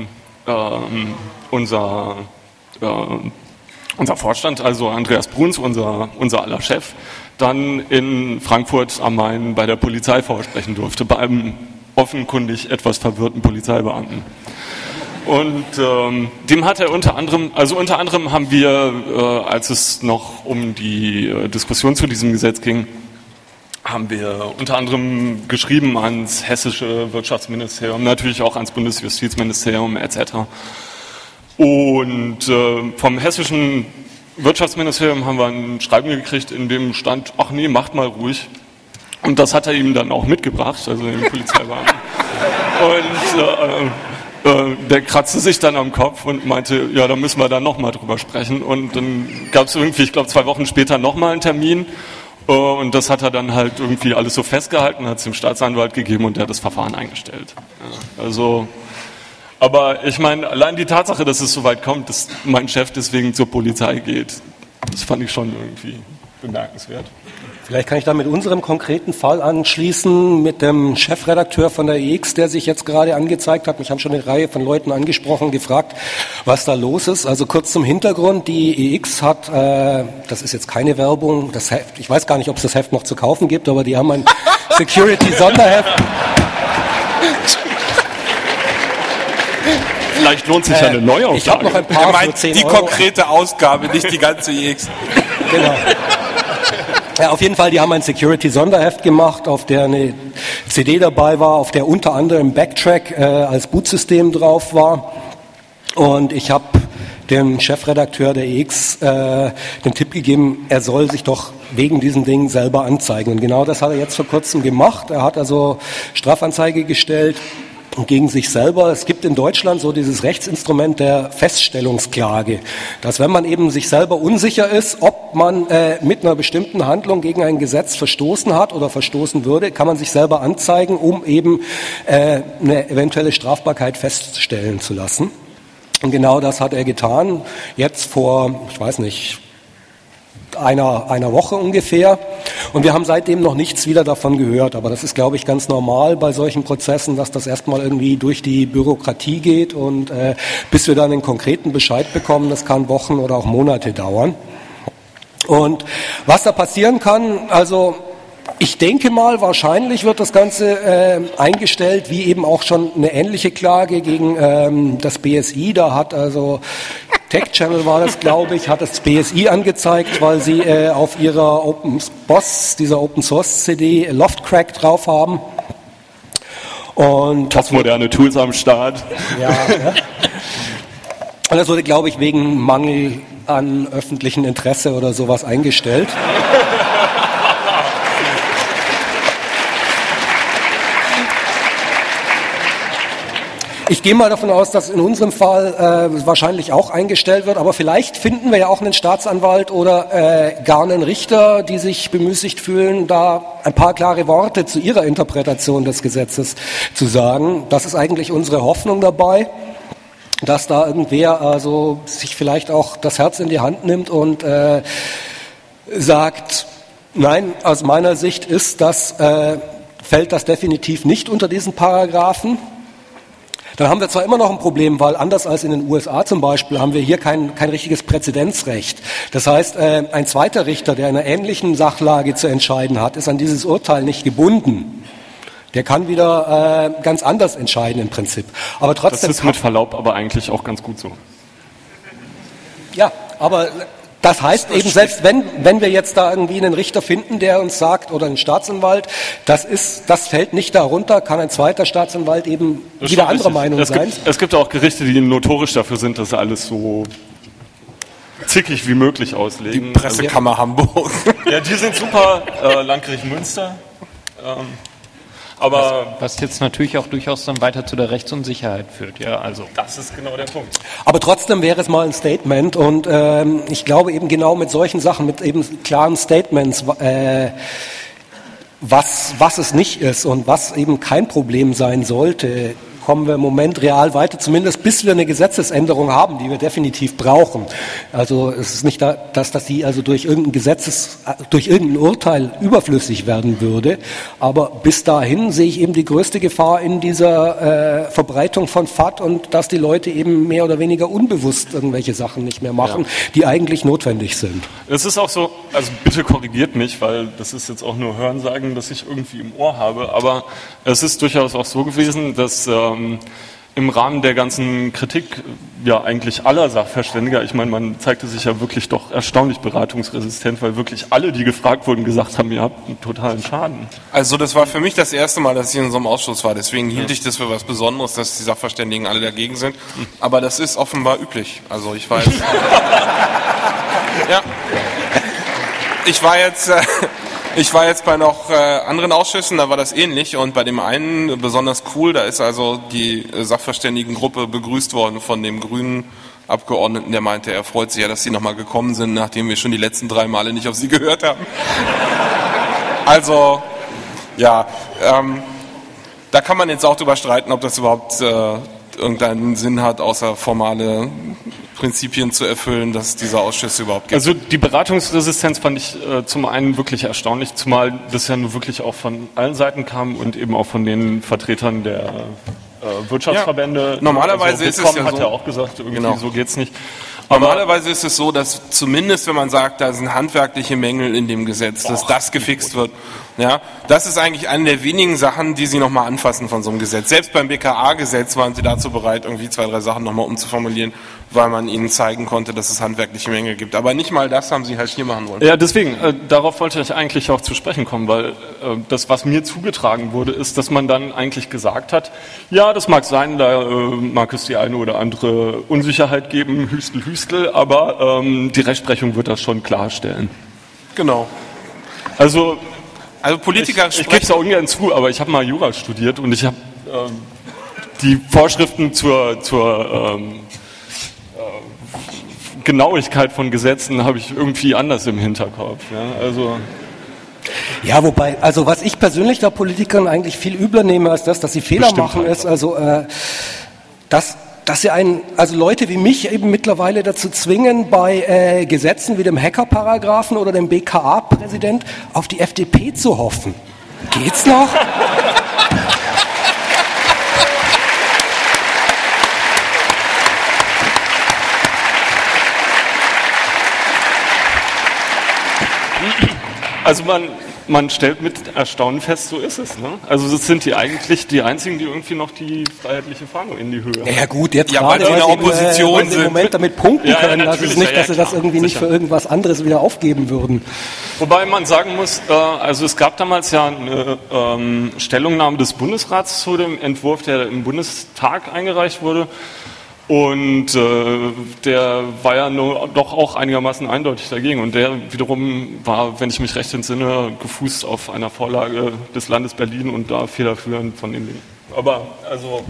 unser Vorstand, also Andreas Bruns, unser aller Chef, dann in Frankfurt am Main bei der Polizei vorsprechen durfte, bei einem offenkundig etwas verwirrten Polizeibeamten. Und dem hat er unter anderem haben wir, als es noch um die Diskussion zu diesem Gesetz ging, haben wir unter anderem geschrieben ans hessische Wirtschaftsministerium, natürlich auch ans Bundesjustizministerium etc. Und vom hessischen Wirtschaftsministerium haben wir ein Schreiben gekriegt, in dem stand, ach nee, macht mal ruhig. Und das hat er ihm dann auch mitgebracht, also den Polizeibeamten. Und der kratzte sich dann am Kopf und meinte, ja, da müssen wir dann nochmal drüber sprechen. Und dann gab es irgendwie, ich glaube 2 Wochen später nochmal einen Termin. Und das hat er dann halt irgendwie alles so festgehalten, hat es dem Staatsanwalt gegeben und der hat das Verfahren eingestellt. Ja, also, aber ich meine, allein die Tatsache, dass es so weit kommt, dass mein Chef deswegen zur Polizei geht, das fand ich schon irgendwie bemerkenswert. Vielleicht kann ich da mit unserem konkreten Fall anschließen, mit dem Chefredakteur von der EX, der sich jetzt gerade angezeigt hat. Mich haben schon eine Reihe von Leuten angesprochen, gefragt, was da los ist. Also kurz zum Hintergrund, die EX hat, das ist jetzt keine Werbung, das Heft, ich weiß gar nicht, ob es das Heft noch zu kaufen gibt, aber die haben ein Security-Sonderheft. Vielleicht lohnt sich ja eine Neuauflage. Ich habe noch ein paar für 10 die Euro. konkrete Ausgabe, nicht die ganze EX. Genau. Ja, auf jeden Fall, die haben ein Security-Sonderheft gemacht, auf der eine CD dabei war, auf der unter anderem Backtrack als Bootsystem drauf war. Und ich habe dem Chefredakteur der EX den Tipp gegeben, er soll sich doch wegen diesem Ding selber anzeigen. Und genau das hat er jetzt vor kurzem gemacht. Er hat also Strafanzeige gestellt gegen sich selber. Es gibt in Deutschland so dieses Rechtsinstrument der Feststellungsklage, dass wenn man eben sich selber unsicher ist, ob man mit einer bestimmten Handlung gegen ein Gesetz verstoßen hat oder verstoßen würde, kann man sich selber anzeigen, um eben eine eventuelle Strafbarkeit feststellen zu lassen. Und genau das hat er getan. Jetzt vor, ich weiß nicht, einer Woche ungefähr. Und wir haben seitdem noch nichts wieder davon gehört. Aber das ist, glaube ich, ganz normal bei solchen Prozessen, dass das erstmal irgendwie durch die Bürokratie geht. Und bis wir dann einen konkreten Bescheid bekommen, das kann Wochen oder auch Monate dauern. Und was da passieren kann, also ich denke mal, wahrscheinlich wird das Ganze eingestellt, wie eben auch schon eine ähnliche Klage gegen das BSI. Da hat also Tech Channel war das, glaube ich, hat das BSI angezeigt, weil sie auf ihrer OpenBoss, dieser Open Source CD, Loftcrack drauf haben. Und das moderne Tools am Start. Ja. Und das wurde, glaube ich, wegen Mangel an öffentlichem Interesse oder sowas eingestellt. Ich gehe mal davon aus, dass in unserem Fall wahrscheinlich auch eingestellt wird, aber vielleicht finden wir ja auch einen Staatsanwalt oder gar einen Richter, die sich bemüßigt fühlen, da ein paar klare Worte zu ihrer Interpretation des Gesetzes zu sagen. Das ist eigentlich unsere Hoffnung dabei, dass da irgendwer also sich vielleicht auch das Herz in die Hand nimmt und sagt, nein, aus meiner Sicht ist das, fällt das definitiv nicht unter diesen Paragraphen. Dann haben wir zwar immer noch ein Problem, weil anders als in den USA zum Beispiel haben wir hier kein richtiges Präzedenzrecht. Das heißt, ein zweiter Richter, der in einer ähnlichen Sachlage zu entscheiden hat, ist an dieses Urteil nicht gebunden. Der kann wieder ganz anders entscheiden im Prinzip. Aber trotzdem. Das ist mit Verlaub aber eigentlich auch ganz gut so. Ja, aber das heißt eben, selbst wenn wir jetzt da irgendwie einen Richter finden, der uns sagt, oder einen Staatsanwalt, das fällt nicht darunter, kann ein zweiter Staatsanwalt eben wieder anderer Meinung sein. Es gibt auch Gerichte, die notorisch dafür sind, dass alles so zickig wie möglich auslegen. Die Pressekammer Hamburg. Ja, die sind super. Landgericht Münster. Aber was jetzt natürlich auch durchaus dann weiter zu der Rechtsunsicherheit führt, ja, also. Das ist genau der Punkt. Aber trotzdem wäre es mal ein Statement und ich glaube eben genau mit solchen Sachen, mit eben klaren Statements, was es nicht ist und was eben kein Problem sein sollte, kommen wir im Moment real weiter, zumindest bis wir eine Gesetzesänderung haben, die wir definitiv brauchen. Also es ist nicht, dass die also durch irgendein Urteil überflüssig werden würde, aber bis dahin sehe ich eben die größte Gefahr in dieser Verbreitung von FAT und dass die Leute eben mehr oder weniger unbewusst irgendwelche Sachen nicht mehr machen, die eigentlich notwendig sind. Es ist auch so, also bitte korrigiert mich, weil das ist jetzt auch nur Hörensagen, das ich irgendwie im Ohr habe, aber es ist durchaus auch so gewesen, dass im Rahmen der ganzen Kritik ja eigentlich aller Sachverständiger, ich meine, man zeigte sich ja wirklich doch erstaunlich beratungsresistent, weil wirklich alle, die gefragt wurden, gesagt haben, ihr habt einen totalen Schaden. Also das war für mich das erste Mal, dass ich in so einem Ausschuss war, deswegen hielt ich das für was Besonderes, dass die Sachverständigen alle dagegen sind, aber das ist offenbar üblich, also ich weiß. Ja. Ich war Ich war jetzt bei noch anderen Ausschüssen, da war das ähnlich und bei dem einen besonders cool, da ist also die Sachverständigengruppe begrüßt worden von dem grünen Abgeordneten, der meinte, er freut sich ja, dass sie nochmal gekommen sind, nachdem wir schon die letzten 3 Male nicht auf sie gehört haben. Also, ja, da kann man jetzt auch drüber streiten, ob das überhaupt irgendeinen Sinn hat, außer formale Prinzipien zu erfüllen, dass es diese Ausschüsse überhaupt gibt. Also die Beratungsresistenz fand ich zum einen wirklich erstaunlich, zumal das ja nur wirklich auch von allen Seiten kam und eben auch von den Vertretern der Wirtschaftsverbände. Ja, normalerweise ist es ja hat so. ja auch gesagt, irgendwie Genau. so geht's nicht. Normalerweise ist es so, dass zumindest, wenn man sagt, da sind handwerkliche Mängel in dem Gesetz, dass das gefixt wird. Ja, das ist eigentlich eine der wenigen Sachen, die Sie nochmal anfassen von so einem Gesetz. Selbst beim BKA-Gesetz waren Sie dazu bereit, irgendwie 2, 3 Sachen nochmal umzuformulieren, weil man Ihnen zeigen konnte, dass es handwerkliche Mängel gibt. Aber nicht mal das haben Sie halt hier machen wollen. Ja, deswegen, darauf wollte ich eigentlich auch zu sprechen kommen, weil das, was mir zugetragen wurde, ist, dass man dann eigentlich gesagt hat, ja, das mag sein, da mag es die eine oder andere Unsicherheit geben, Hüstel, aber die Rechtsprechung wird das schon klarstellen. Genau. Also Politiker ich gebe es auch ungern zu, aber ich habe mal Jura studiert und ich habe die Vorschriften zur Genauigkeit von Gesetzen habe ich irgendwie anders im Hinterkopf. Ja, also Ja, wobei, also was ich persönlich der Politikern eigentlich viel übler nehme als das, dass sie Fehler Bestimmt machen, ist also, dass sie also Leute wie mich eben mittlerweile dazu zwingen, bei Gesetzen wie dem Hacker-Paragraphen oder dem BKA-Präsident auf die FDP zu hoffen. Geht's noch? Also man stellt mit Erstaunen fest, so ist es. Ne? Also das sind die eigentlich die einzigen, die irgendwie noch die freiheitliche Fahne in die Höhe haben. Ja gut, jetzt Ja, gerade, weil sie in der sie Opposition weil sie im sind. Moment damit punkten Ja, können, dass natürlich, es nicht, dass sie das klar, irgendwie nicht sicher. für irgendwas anderes wieder aufgeben würden. Wobei man sagen muss, also es gab damals ja eine Stellungnahme des Bundesrats zu dem Entwurf, der im Bundestag eingereicht wurde. Und der war ja nur doch auch einigermaßen eindeutig dagegen. Und der wiederum war, wenn ich mich recht entsinne, gefußt auf einer Vorlage des Landes Berlin und da federführend von den Linken. Aber also,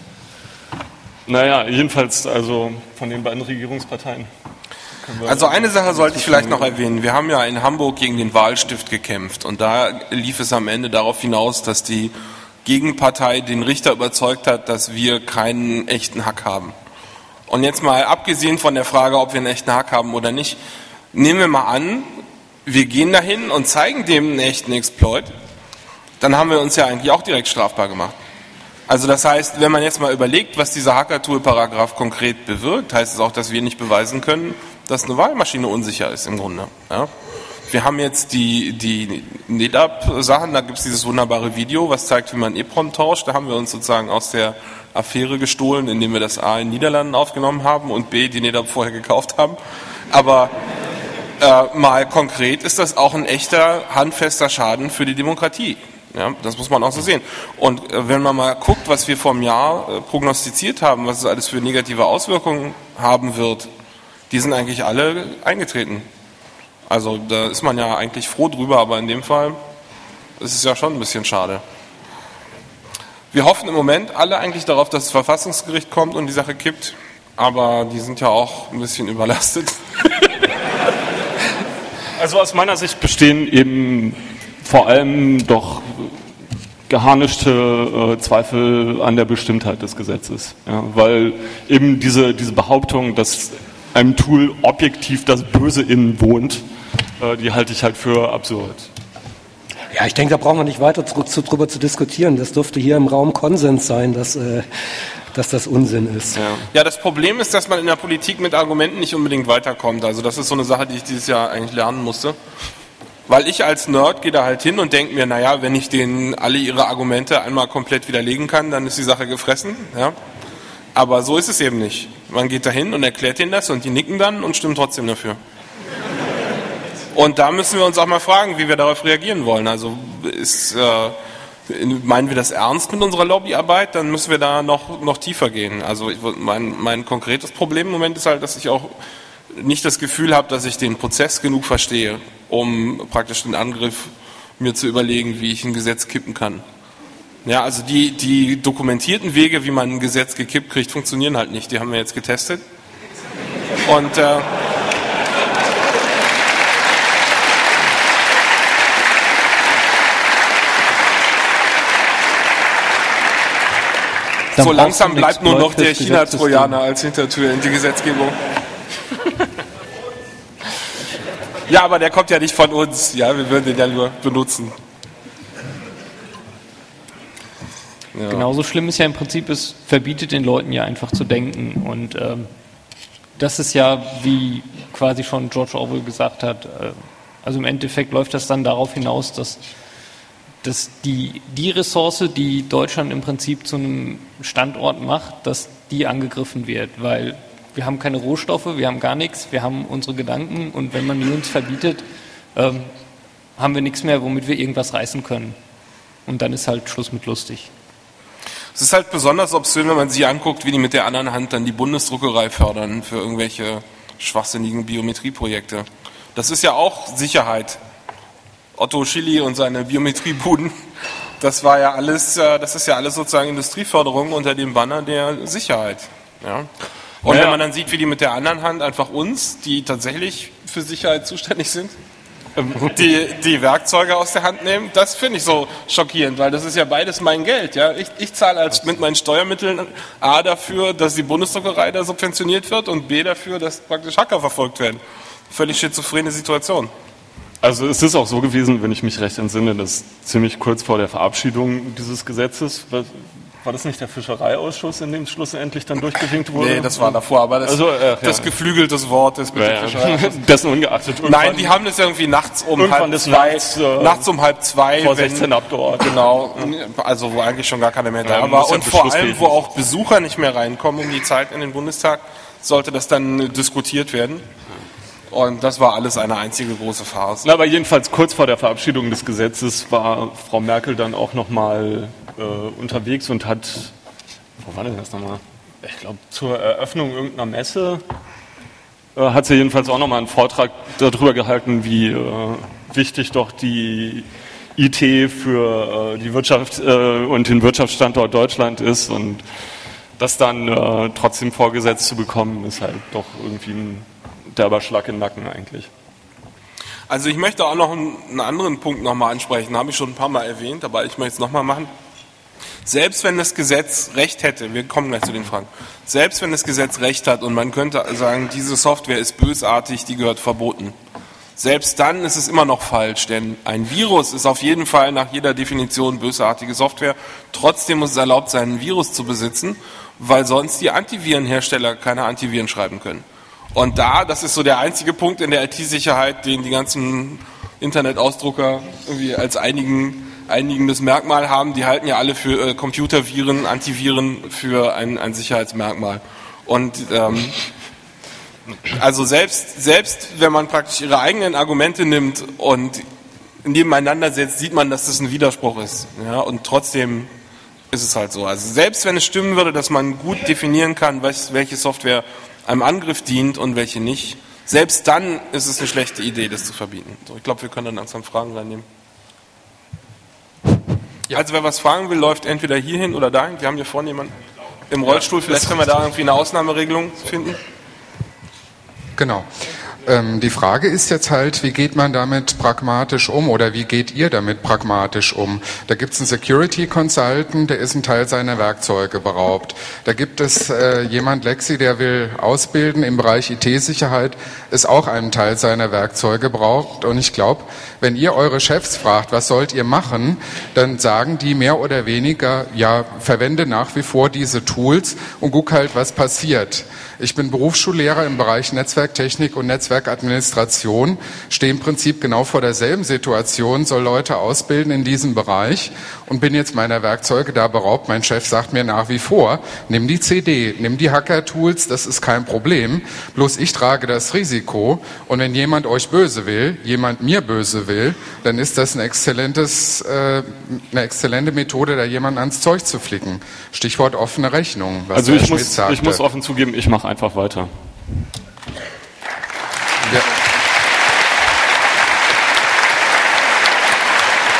naja, jedenfalls also von den beiden Regierungsparteien. Also eine Sache sollte ich vielleicht noch erwähnen. Wir haben ja in Hamburg gegen den Wahlstift gekämpft und da lief es am Ende darauf hinaus, dass die Gegenpartei den Richter überzeugt hat, dass wir keinen echten Hack haben. Und jetzt mal abgesehen von der Frage, ob wir einen echten Hack haben oder nicht, nehmen wir mal an, wir gehen dahin und zeigen dem einen echten Exploit, dann haben wir uns ja eigentlich auch direkt strafbar gemacht. Also das heißt, wenn man jetzt mal überlegt, was dieser Hacker-Tool-Paragraph konkret bewirkt, heißt es auch, dass wir nicht beweisen können, dass eine Wahlmaschine unsicher ist im Grunde. Ja? Wir haben jetzt die NEDAP-Sachen, da gibt es dieses wunderbare Video, was zeigt, wie man EEPROM tauscht. Da haben wir uns sozusagen aus der Affäre gestohlen, indem wir das A in den Niederlanden aufgenommen haben und B die NEDAP vorher gekauft haben. Aber mal konkret ist das auch ein echter, handfester Schaden für die Demokratie. Ja, das muss man auch so sehen. Und wenn man mal guckt, was wir vor einem Jahr prognostiziert haben, was es alles für negative Auswirkungen haben wird, die sind eigentlich alle eingetreten. Also da ist man ja eigentlich froh drüber, aber in dem Fall ist es ja schon ein bisschen schade. Wir hoffen im Moment alle eigentlich darauf, dass das Verfassungsgericht kommt und die Sache kippt, aber die sind ja auch ein bisschen überlastet. Also aus meiner Sicht bestehen eben vor allem doch geharnischte Zweifel an der Bestimmtheit des Gesetzes. Ja, weil eben diese Behauptung, dass einem Tool objektiv das Böse innen wohnt, die halte ich halt für absurd. Ja, ich denke, da brauchen wir nicht weiter drüber zu diskutieren. Das dürfte hier im Raum Konsens sein, dass das Unsinn ist. Ja, das Problem ist, dass man in der Politik mit Argumenten nicht unbedingt weiterkommt. Also das ist so eine Sache, die ich dieses Jahr eigentlich lernen musste. Weil ich als Nerd gehe da halt hin und denke mir, naja, wenn ich denen alle ihre Argumente einmal komplett widerlegen kann, dann ist die Sache gefressen. Ja? Aber so ist es eben nicht. Man geht da hin und erklärt denen das und die nicken dann und stimmen trotzdem dafür. Und da müssen wir uns auch mal fragen, wie wir darauf reagieren wollen. Also meinen wir das ernst mit unserer Lobbyarbeit, dann müssen wir da noch tiefer gehen. Also mein konkretes Problem im Moment ist halt, dass ich auch nicht das Gefühl habe, dass ich den Prozess genug verstehe, um praktisch den Angriff mir zu überlegen, wie ich ein Gesetz kippen kann. Ja, also die dokumentierten Wege, wie man ein Gesetz gekippt kriegt, funktionieren halt nicht. Die haben wir jetzt getestet. Und so langsam bleibt nur noch der China-Trojaner als Hintertür in die Gesetzgebung. Ja, aber der kommt ja nicht von uns. Ja, wir würden den ja nur benutzen. Ja. Genauso schlimm ist ja im Prinzip, es verbietet den Leuten ja einfach zu denken. Und das ist ja, wie quasi schon George Orwell gesagt hat, also im Endeffekt läuft das dann darauf hinaus, dass die Ressource, die Deutschland im Prinzip zu einem Standort macht, dass die angegriffen wird, weil wir haben keine Rohstoffe, wir haben gar nichts, wir haben unsere Gedanken und wenn man die uns verbietet, haben wir nichts mehr, womit wir irgendwas reißen können. Und dann ist halt Schluss mit lustig. Es ist halt besonders obszön, wenn man sich anguckt, wie die mit der anderen Hand dann die Bundesdruckerei fördern für irgendwelche schwachsinnigen Biometrieprojekte. Das ist ja auch Sicherheit. Otto Schilly und seine Biometriebuden, das ist ja alles sozusagen Industrieförderung unter dem Banner der Sicherheit. Ja. Und wenn man dann sieht, wie die mit der anderen Hand einfach uns, die tatsächlich für Sicherheit zuständig sind, die Werkzeuge aus der Hand nehmen, das finde ich so schockierend, weil das ist ja beides mein Geld. Ja? Ich zahle mit meinen Steuermitteln A dafür, dass die Bundesdruckerei da subventioniert wird und B dafür, dass praktisch Hacker verfolgt werden. Völlig schizophrene Situation. Also es ist auch so gewesen, wenn ich mich recht entsinne, dass ziemlich kurz vor der Verabschiedung dieses Gesetzes, war das nicht der Fischereiausschuss, in dem schlussendlich dann durchgewinkt wurde? Nee, das war davor, aber das geflügelte Wort ist mit dem Fischereiausschuss. Dessen ungeachtet. Nein, die haben das irgendwie nachts um halb zwei. Vor 16 Abgeordneten. Genau, also wo eigentlich schon gar keiner mehr da war. Und vor allem, wo auch Besucher nicht mehr reinkommen um die Zeit in den Bundestag, sollte das dann diskutiert werden. Und das war alles eine einzige große Farce. Aber jedenfalls kurz vor der Verabschiedung des Gesetzes war Frau Merkel dann auch nochmal unterwegs und hat, wo war denn das nochmal? Ich glaube, zur Eröffnung irgendeiner Messe hat sie jedenfalls auch nochmal einen Vortrag darüber gehalten, wie wichtig doch die IT für die Wirtschaft und den Wirtschaftsstandort Deutschland ist und das dann trotzdem vorgesetzt zu bekommen, ist halt doch irgendwie ein derber Schlag im Nacken eigentlich. Also ich möchte auch noch einen anderen Punkt nochmal ansprechen, habe ich schon ein paar Mal erwähnt, aber ich möchte es nochmal machen. Selbst wenn das Gesetz Recht hätte, wir kommen gleich zu den Fragen, selbst wenn das Gesetz Recht hat und man könnte sagen, diese Software ist bösartig, die gehört verboten, selbst dann ist es immer noch falsch, denn ein Virus ist auf jeden Fall nach jeder Definition bösartige Software. Trotzdem muss es erlaubt sein, ein Virus zu besitzen, weil sonst die Antivirenhersteller keine Antiviren schreiben können. Und das ist so der einzige Punkt in der IT-Sicherheit, den die ganzen Internetausdrucker irgendwie als einigendes Merkmal haben. Die halten ja alle für Computerviren, Antiviren für ein Sicherheitsmerkmal. Und also selbst wenn man praktisch ihre eigenen Argumente nimmt und nebeneinander setzt, sieht man, dass das ein Widerspruch ist. Ja, und trotzdem ist es halt so. Also selbst wenn es stimmen würde, dass man gut definieren kann, welche Software einem Angriff dient und welche nicht, selbst dann ist es eine schlechte Idee, das zu verbieten. So, ich glaube, wir können dann langsam Fragen reinnehmen. Ja. Also wer was fragen will, läuft entweder hierhin oder dahin. Wir haben hier vorne jemanden im Rollstuhl. Vielleicht können wir da irgendwie eine Ausnahmeregelung finden. Genau. Die Frage ist jetzt halt, wie geht man damit pragmatisch um oder wie geht ihr damit pragmatisch um? Da gibt es einen Security Consultant, der ist ein Teil seiner Werkzeuge beraubt. Da gibt es jemand, Lexi, der will ausbilden im Bereich IT-Sicherheit, ist auch einen Teil seiner Werkzeuge beraubt. Und ich glaube, wenn ihr eure Chefs fragt, was sollt ihr machen, dann sagen die mehr oder weniger, ja, verwende nach wie vor diese Tools und guck halt, was passiert. Ich bin Berufsschullehrer im Bereich Netzwerktechnik und Netzwerkadministration, stehe im Prinzip genau vor derselben Situation, soll Leute ausbilden in diesem Bereich und bin jetzt meiner Werkzeuge da beraubt. Mein Chef sagt mir nach wie vor, nimm die CD, nimm die Hacker-Tools, das ist kein Problem, bloß ich trage das Risiko und wenn jemand euch böse will, jemand mir böse will, dann ist das eine exzellente Methode, da jemanden ans Zeug zu flicken. Stichwort offene Rechnung. Was also ich muss offen zugeben, ich mache einfach weiter. Ja.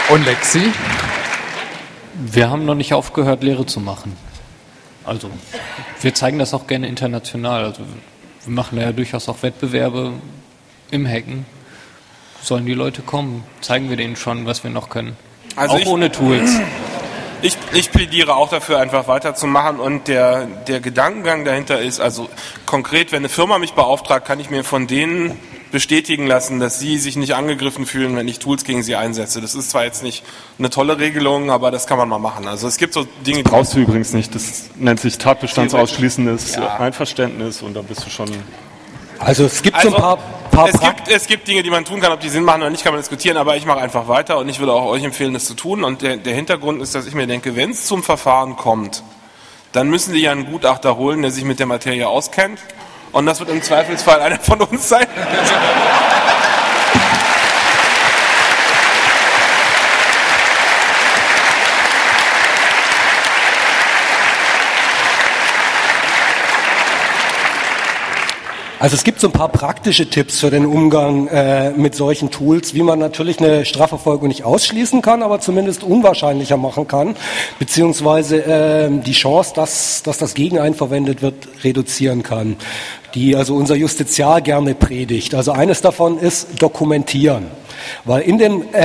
Und Lexi? Wir haben noch nicht aufgehört, Lehre zu machen. Also, wir zeigen das auch gerne international. Also, wir machen ja durchaus auch Wettbewerbe im Hacken. Sollen die Leute kommen? Zeigen wir denen schon, was wir noch können. Also auch ohne Tools. Ich plädiere auch dafür, einfach weiterzumachen, und der Gedankengang dahinter ist, also konkret, wenn eine Firma mich beauftragt, kann ich mir von denen bestätigen lassen, dass sie sich nicht angegriffen fühlen, wenn ich Tools gegen sie einsetze. Das ist zwar jetzt nicht eine tolle Regelung, aber das kann man mal machen. Also es gibt so Dinge, das brauchst du übrigens nicht. Das nennt sich tatbestandsausschließendes Einverständnis, und da bist du schon... Also es gibt so ein paar es gibt Dinge, die man tun kann, ob die Sinn machen oder nicht, kann man diskutieren, aber ich mache einfach weiter, und ich würde auch euch empfehlen, das zu tun. Und der Hintergrund ist, dass ich mir denke, wenn es zum Verfahren kommt, dann müssen die ja einen Gutachter holen, der sich mit der Materie auskennt, und das wird im Zweifelsfall einer von uns sein. Also es gibt so ein paar praktische Tipps für den Umgang mit solchen Tools, wie man natürlich eine Strafverfolgung nicht ausschließen kann, aber zumindest unwahrscheinlicher machen kann, beziehungsweise die Chance, dass das gegen einen verwendet wird, reduzieren kann, die also unser Justiziar gerne predigt. Also eines davon ist dokumentieren, weil in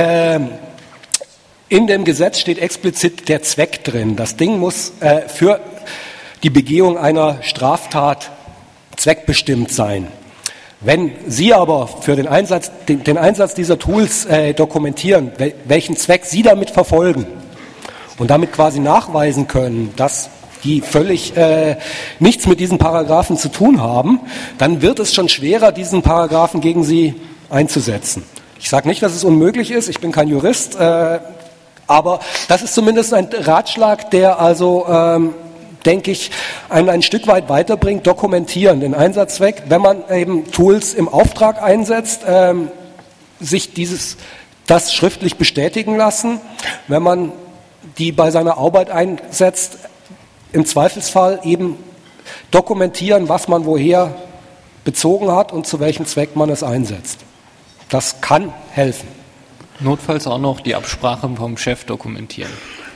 dem Gesetz steht explizit der Zweck drin. Das Ding muss für die Begehung einer Straftat zweckbestimmt sein. Wenn Sie aber für den Einsatz dieser Tools dokumentieren, welchen Zweck Sie damit verfolgen und damit quasi nachweisen können, dass die völlig nichts mit diesen Paragraphen zu tun haben, dann wird es schon schwerer, diesen Paragraphen gegen Sie einzusetzen. Ich sage nicht, dass es unmöglich ist, ich bin kein Jurist, aber das ist zumindest ein Ratschlag, der also denke ich, ein Stück weit weiterbringt, dokumentieren, den Einsatzzweck, wenn man eben Tools im Auftrag einsetzt, sich das schriftlich bestätigen lassen, wenn man die bei seiner Arbeit einsetzt, im Zweifelsfall eben dokumentieren, was man woher bezogen hat und zu welchem Zweck man es einsetzt. Das kann helfen. Notfalls auch noch die Absprache vom Chef dokumentieren.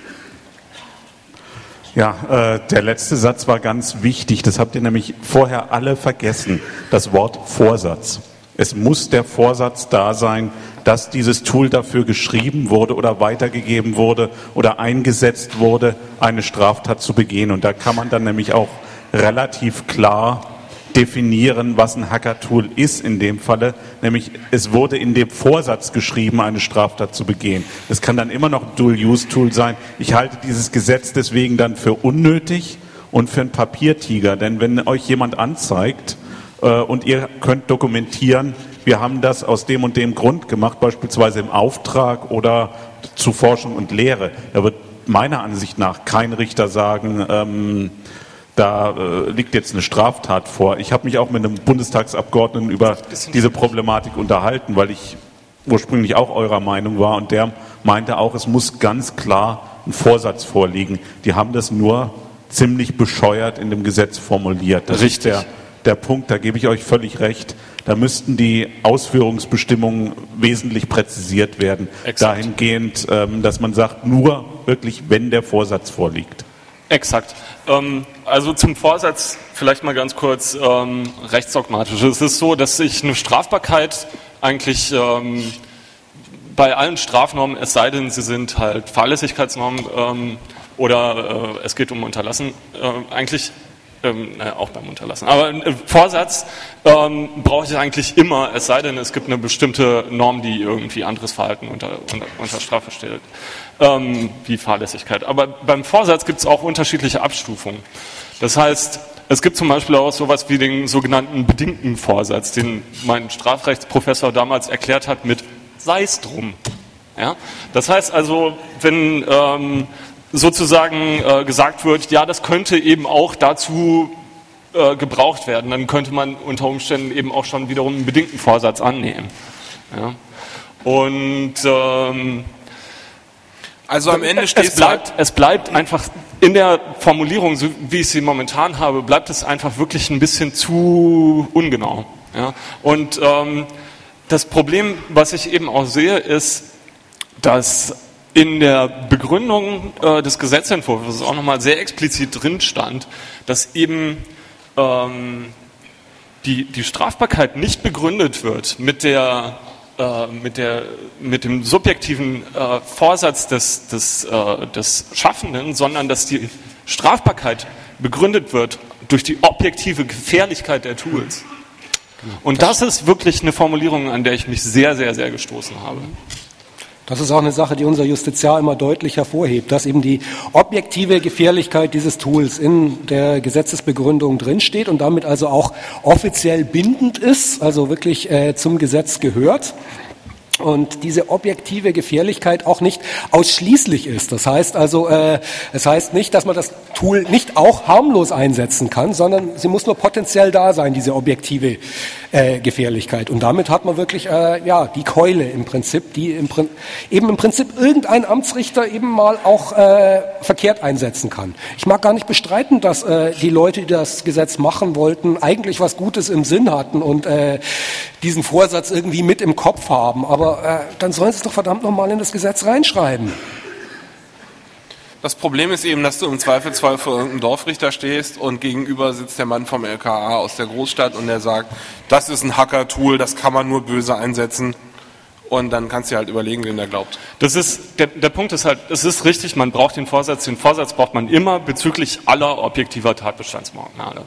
Ja, der letzte Satz war ganz wichtig. Das habt ihr nämlich vorher alle vergessen. Das Wort Vorsatz. Es muss der Vorsatz da sein, dass dieses Tool dafür geschrieben wurde oder weitergegeben wurde oder eingesetzt wurde, eine Straftat zu begehen. Und da kann man dann nämlich auch relativ klar definieren, was ein Hacker-Tool ist in dem Falle, nämlich es wurde in dem Vorsatz geschrieben, eine Straftat zu begehen. Es kann dann immer noch ein Dual-Use-Tool sein. Ich halte dieses Gesetz deswegen dann für unnötig und für einen Papiertiger, denn wenn euch jemand anzeigt und ihr könnt dokumentieren, wir haben das aus dem und dem Grund gemacht, beispielsweise im Auftrag oder zu Forschung und Lehre, da wird meiner Ansicht nach kein Richter sagen, da liegt jetzt eine Straftat vor. Ich habe mich auch mit einem Bundestagsabgeordneten über diese Problematik unterhalten, weil ich ursprünglich auch eurer Meinung war, und der meinte auch, es muss ganz klar ein Vorsatz vorliegen. Die haben das nur ziemlich bescheuert in dem Gesetz formuliert. Das ist der Punkt, da gebe ich euch völlig recht. Da müssten die Ausführungsbestimmungen wesentlich präzisiert werden. Exakt. Dahingehend, dass man sagt, nur wirklich, wenn der Vorsatz vorliegt. Exakt. Also zum Vorsatz vielleicht mal ganz kurz rechtsdogmatisch. Es ist so, dass ich eine Strafbarkeit eigentlich bei allen Strafnormen, es sei denn, sie sind halt Fahrlässigkeitsnormen oder es geht um Unterlassen, eigentlich auch beim Unterlassen. Aber Vorsatz brauche ich eigentlich immer, es sei denn, es gibt eine bestimmte Norm, die irgendwie anderes Verhalten unter Strafe stellt, wie Fahrlässigkeit. Aber beim Vorsatz gibt es auch unterschiedliche Abstufungen. Das heißt, es gibt zum Beispiel auch sowas wie den sogenannten bedingten Vorsatz, den mein Strafrechtsprofessor damals erklärt hat mit sei es drum. Ja? Das heißt also, wenn sozusagen gesagt wird, ja, das könnte eben auch dazu gebraucht werden, dann könnte man unter Umständen eben auch schon wiederum einen bedingten Vorsatz annehmen. Ja? Und also am Ende steht es bleibt einfach in der Formulierung, so wie ich sie momentan habe, bleibt es einfach wirklich ein bisschen zu ungenau. Ja? Und das Problem, was ich eben auch sehe, ist, dass in der Begründung des Gesetzentwurfs auch nochmal sehr explizit drin stand, dass eben die Strafbarkeit nicht begründet wird mit dem subjektiven Vorsatz des Schaffenden, sondern dass die Strafbarkeit begründet wird durch die objektive Gefährlichkeit der Tools. Und das ist wirklich eine Formulierung, an der ich mich sehr, sehr, sehr gestoßen habe. Das ist auch eine Sache, die unser Justiziar immer deutlich hervorhebt, dass eben die objektive Gefährlichkeit dieses Tools in der Gesetzesbegründung drinsteht und damit also auch offiziell bindend ist, also wirklich zum Gesetz gehört. Und diese objektive Gefährlichkeit auch nicht ausschließlich ist. Das heißt also, es heißt nicht, dass man das Tool nicht auch harmlos einsetzen kann, sondern sie muss nur potenziell da sein, diese objektive Gefährlichkeit. Und damit hat man wirklich die Keule im Prinzip, die im Prinzip irgendein Amtsrichter eben mal auch verkehrt einsetzen kann. Ich mag gar nicht bestreiten, dass die Leute, die das Gesetz machen wollten, eigentlich was Gutes im Sinn hatten und diesen Vorsatz irgendwie mit im Kopf haben. Aber dann sollen sie es doch verdammt nochmal in das Gesetz reinschreiben. Das Problem ist eben, dass du im Zweifelsfall vor irgendeinem Dorfrichter stehst und gegenüber sitzt der Mann vom LKA aus der Großstadt und der sagt, das ist ein Hacker-Tool, das kann man nur böse einsetzen. Und dann kannst du halt überlegen, wem der glaubt. Das ist, der Punkt ist halt, es ist richtig, man braucht den Vorsatz. Den Vorsatz braucht man immer bezüglich aller objektiver Tatbestandsmerkmale.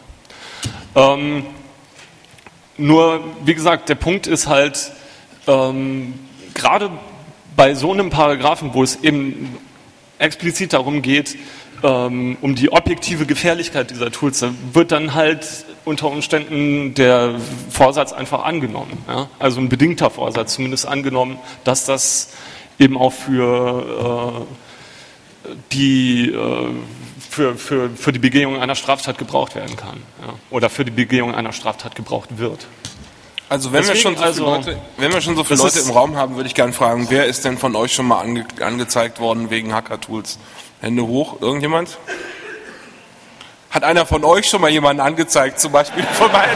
Nur, wie gesagt, der Punkt ist halt, gerade bei so einem Paragraphen, wo es eben explizit darum geht, um die objektive Gefährlichkeit dieser Tools, da wird dann halt unter Umständen der Vorsatz einfach angenommen. Ja? Also ein bedingter Vorsatz zumindest angenommen, dass das eben auch für die Begehung einer Straftat gebraucht werden kann. Ja? Oder für die Begehung einer Straftat gebraucht wird. Also wenn wir schon so viele Leute im Raum haben, würde ich gerne fragen, wer ist denn von euch schon mal angezeigt worden wegen Hacker-Tools? Hände hoch, irgendjemand? Hat einer von euch schon mal jemanden angezeigt, zum Beispiel von meinen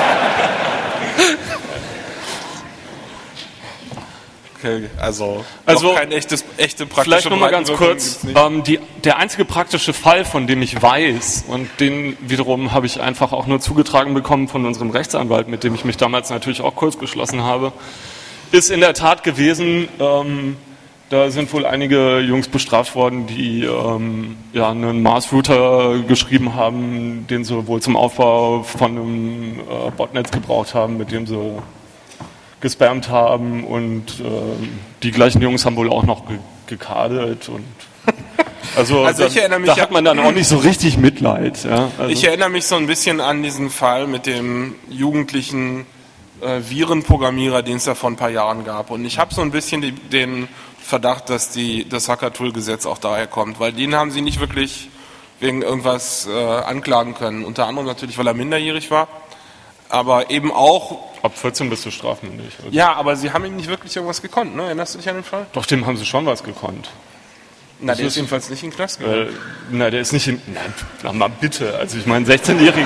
Okay, also kein echte praktische vielleicht nochmal ganz kurz, der einzige praktische Fall, von dem ich weiß, und den wiederum habe ich einfach auch nur zugetragen bekommen von unserem Rechtsanwalt, mit dem ich mich damals natürlich auch kurz geschlossen habe, ist in der Tat gewesen, da sind wohl einige Jungs bestraft worden, die einen Mars-Router geschrieben haben, den sie wohl zum Aufbau von einem Botnetz gebraucht haben, mit dem sie gespammt haben, und die gleichen Jungs haben wohl auch noch gekadert und also ich erinnere mich, da hat man dann auch nicht so richtig Mitleid. Ja? Also ich erinnere mich so ein bisschen an diesen Fall mit dem jugendlichen Virenprogrammierer, den es da vor ein paar Jahren gab, und ich habe so ein bisschen den Verdacht, dass das Hacker-Tool-Gesetz auch daher kommt, weil den haben sie nicht wirklich wegen irgendwas anklagen können, unter anderem natürlich, weil er minderjährig war, aber eben auch... Ab 14 bist du strafmündig. Also. Ja, aber sie haben ihm nicht wirklich irgendwas gekonnt, ne? Erinnerst du dich an den Fall? Doch, dem haben sie schon was gekonnt. Na, der ist jedenfalls nicht in den Knast gegangen. Na, der ist nicht in... Na, mal bitte. Also ich meine, 16-Jährigen...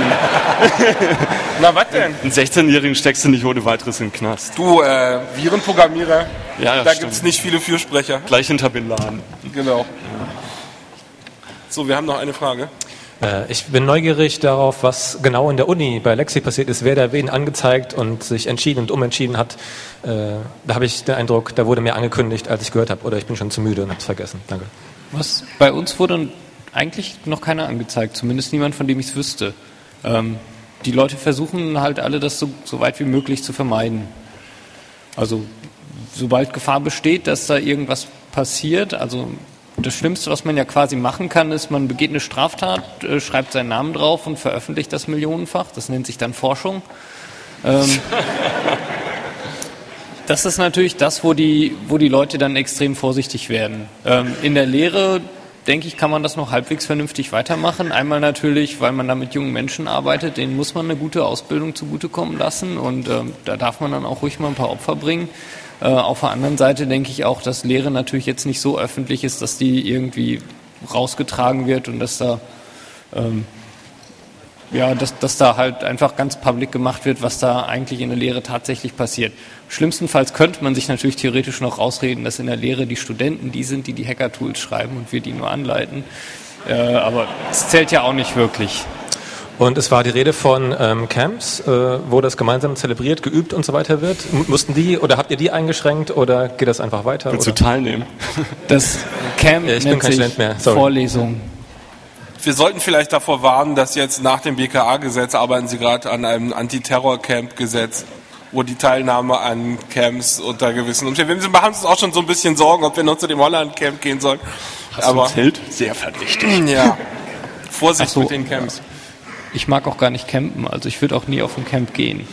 Na, was denn? Einen 16-Jährigen steckst du nicht ohne weiteres in den Knast. Du, Virenprogrammierer, ja, da gibt es nicht viele Fürsprecher. Gleich hinter Bin Laden. Genau. Ja. So, wir haben noch eine Frage. Ich bin neugierig darauf, was genau in der Uni bei Lexi passiert ist, wer da wen angezeigt und sich entschieden und umentschieden hat. Da habe ich den Eindruck, da wurde mehr angekündigt, als ich gehört habe, oder ich bin schon zu müde und habe es vergessen. Danke. Bei uns wurde eigentlich noch keiner angezeigt, zumindest niemand, von dem ich es wüsste. Die Leute versuchen halt alle, das so weit wie möglich zu vermeiden. Also sobald Gefahr besteht, dass da irgendwas passiert, also das Schlimmste, was man ja quasi machen kann, ist, man begeht eine Straftat, schreibt seinen Namen drauf und veröffentlicht das millionenfach. Das nennt sich dann Forschung. Das ist natürlich das, wo die Leute dann extrem vorsichtig werden. In der Lehre, denke ich, kann man das noch halbwegs vernünftig weitermachen. Einmal natürlich, weil man da mit jungen Menschen arbeitet, denen muss man eine gute Ausbildung zugutekommen lassen, und da darf man dann auch ruhig mal ein paar Opfer bringen. Auf der anderen Seite denke ich auch, dass Lehre natürlich jetzt nicht so öffentlich ist, dass die irgendwie rausgetragen wird und dass da Ja, dass da halt einfach ganz public gemacht wird, was da eigentlich in der Lehre tatsächlich passiert. Schlimmstenfalls könnte man sich natürlich theoretisch noch rausreden, dass in der Lehre die Studenten die sind, die Hacker-Tools schreiben und wir die nur anleiten. Aber es zählt ja auch nicht wirklich. Und es war die Rede von Camps, wo das gemeinsam zelebriert, geübt und so weiter wird. Mussten die oder habt ihr die eingeschränkt oder geht das einfach weiter? Willst du teilnehmen? Das Camp ich bin kein Student mehr. Sorry. Vorlesung. Wir sollten vielleicht davor warnen, dass jetzt nach dem BKA-Gesetz arbeiten Sie gerade an einem Antiterror-Camp-Gesetz, wo die Teilnahme an Camps unter gewissen Umständen. Wir machen uns auch schon so ein bisschen Sorgen, ob wir noch zu dem Holland-Camp gehen sollen. Hast du ein Zelt? Sehr verdächtig. Ja. Vorsicht mit den Camps. Ich mag auch gar nicht campen, also ich würde auch nie auf ein Camp gehen.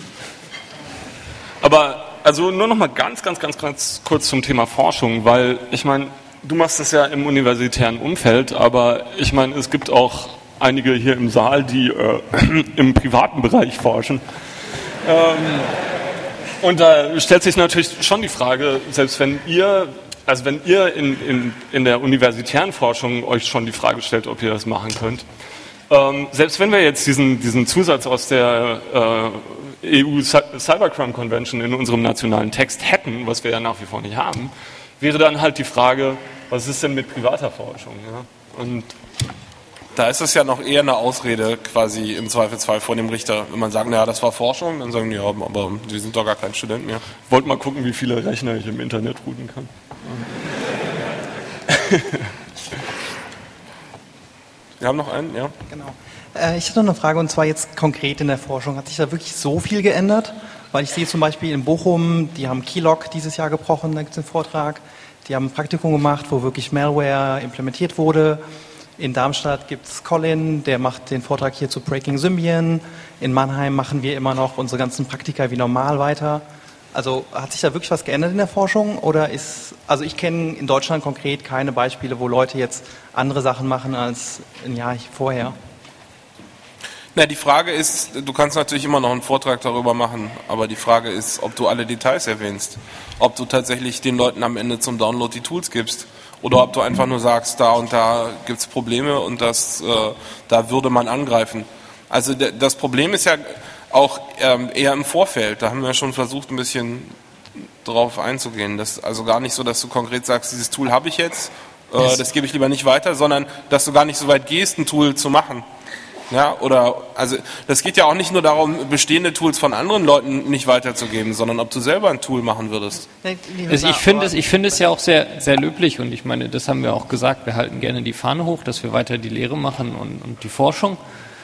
Aber also nur noch mal ganz kurz zum Thema Forschung, weil ich meine, du machst das ja im universitären Umfeld, aber ich meine, es gibt auch einige hier im Saal, die im privaten Bereich forschen. Und da stellt sich natürlich schon die Frage, selbst wenn ihr in der universitären Forschung euch schon die Frage stellt, ob ihr das machen könnt, selbst wenn wir jetzt diesen Zusatz aus der EU Cybercrime Convention in unserem nationalen Text hätten, was wir ja nach wie vor nicht haben, wäre dann halt die Frage, was ist denn mit privater Forschung? Ja? Und da ist es ja noch eher eine Ausrede quasi im Zweifelsfall vor dem Richter. Wenn man sagt, naja, das war Forschung, dann sagen die, ja, aber Sie sind doch gar kein Student mehr. Wollt mal gucken, wie viele Rechner ich im Internet routen kann. Wir haben noch einen, ja. Genau. Ich hatte noch eine Frage, und zwar jetzt konkret in der Forschung. Hat sich da wirklich so viel geändert? Weil ich sehe zum Beispiel in Bochum, die haben Keylog dieses Jahr gebrochen, da gibt es einen Vortrag. Die haben ein Praktikum gemacht, wo wirklich Malware implementiert wurde. In Darmstadt gibt es Colin, der macht den Vortrag hier zu Breaking Symbian. In Mannheim machen wir immer noch unsere ganzen Praktika wie normal weiter. Also hat sich da wirklich was geändert in der Forschung? Also ich kenne in Deutschland konkret keine Beispiele, wo Leute jetzt andere Sachen machen als ein Jahr vorher. Na, die Frage ist, du kannst natürlich immer noch einen Vortrag darüber machen, aber die Frage ist, ob du alle Details erwähnst. Ob du tatsächlich den Leuten am Ende zum Download die Tools gibst. Oder ob du einfach nur sagst, da und da gibt es Probleme und da würde man angreifen. Also das Problem ist ja auch eher im Vorfeld. Da haben wir schon versucht, ein bisschen drauf einzugehen. Das ist also gar nicht so, dass du konkret sagst, dieses Tool habe ich jetzt, das gebe ich lieber nicht weiter, sondern dass du gar nicht so weit gehst, ein Tool zu machen. Ja, also das geht ja auch nicht nur darum, bestehende Tools von anderen Leuten nicht weiterzugeben, sondern ob du selber ein Tool machen würdest. Also ich finde es ja auch sehr, sehr löblich, und ich meine, das haben wir auch gesagt, wir halten gerne die Fahne hoch, dass wir weiter die Lehre machen und die Forschung.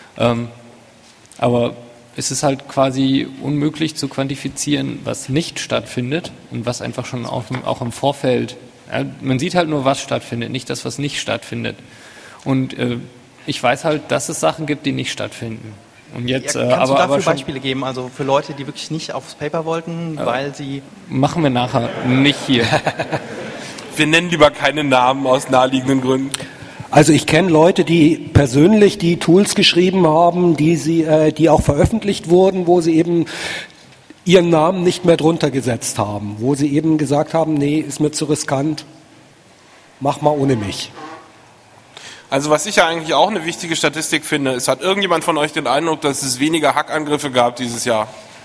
Aber es ist halt quasi unmöglich zu quantifizieren, was nicht stattfindet und was einfach schon auch im Vorfeld, man sieht halt nur, was stattfindet, nicht das, was nicht stattfindet. Und ich weiß halt, dass es Sachen gibt, die nicht stattfinden. Und jetzt, kannst du dafür Beispiele geben, also für Leute, die wirklich nicht aufs Paper wollten, weil sie... Machen wir nachher, nicht hier. Wir nennen lieber keine Namen aus naheliegenden Gründen. Also ich kenne Leute, die persönlich die Tools geschrieben haben, die auch veröffentlicht wurden, wo sie eben ihren Namen nicht mehr drunter gesetzt haben, wo sie eben gesagt haben, nee, ist mir zu riskant, mach mal ohne mich. Also was ich ja eigentlich auch eine wichtige Statistik finde, ist, hat irgendjemand von euch den Eindruck, dass es weniger Hackangriffe gab dieses Jahr?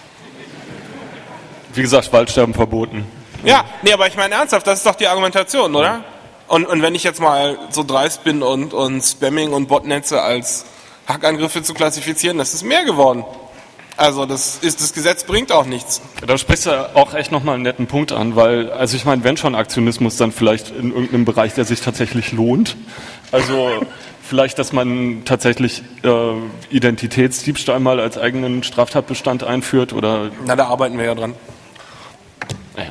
Wie gesagt, Waldsterben verboten. Ja, nee, aber ich meine ernsthaft, das ist doch die Argumentation, oder? Und wenn ich jetzt mal so dreist bin und Spamming und Botnetze als Hackangriffe zu klassifizieren, das ist mehr geworden. Also das Gesetz bringt auch nichts. Da sprichst du auch echt nochmal einen netten Punkt an, weil, also ich meine, wenn schon Aktionismus, dann vielleicht in irgendeinem Bereich, der sich tatsächlich lohnt. Also vielleicht, dass man tatsächlich Identitätsdiebstahl mal als eigenen Straftatbestand einführt oder... Na, da arbeiten wir ja dran. Naja.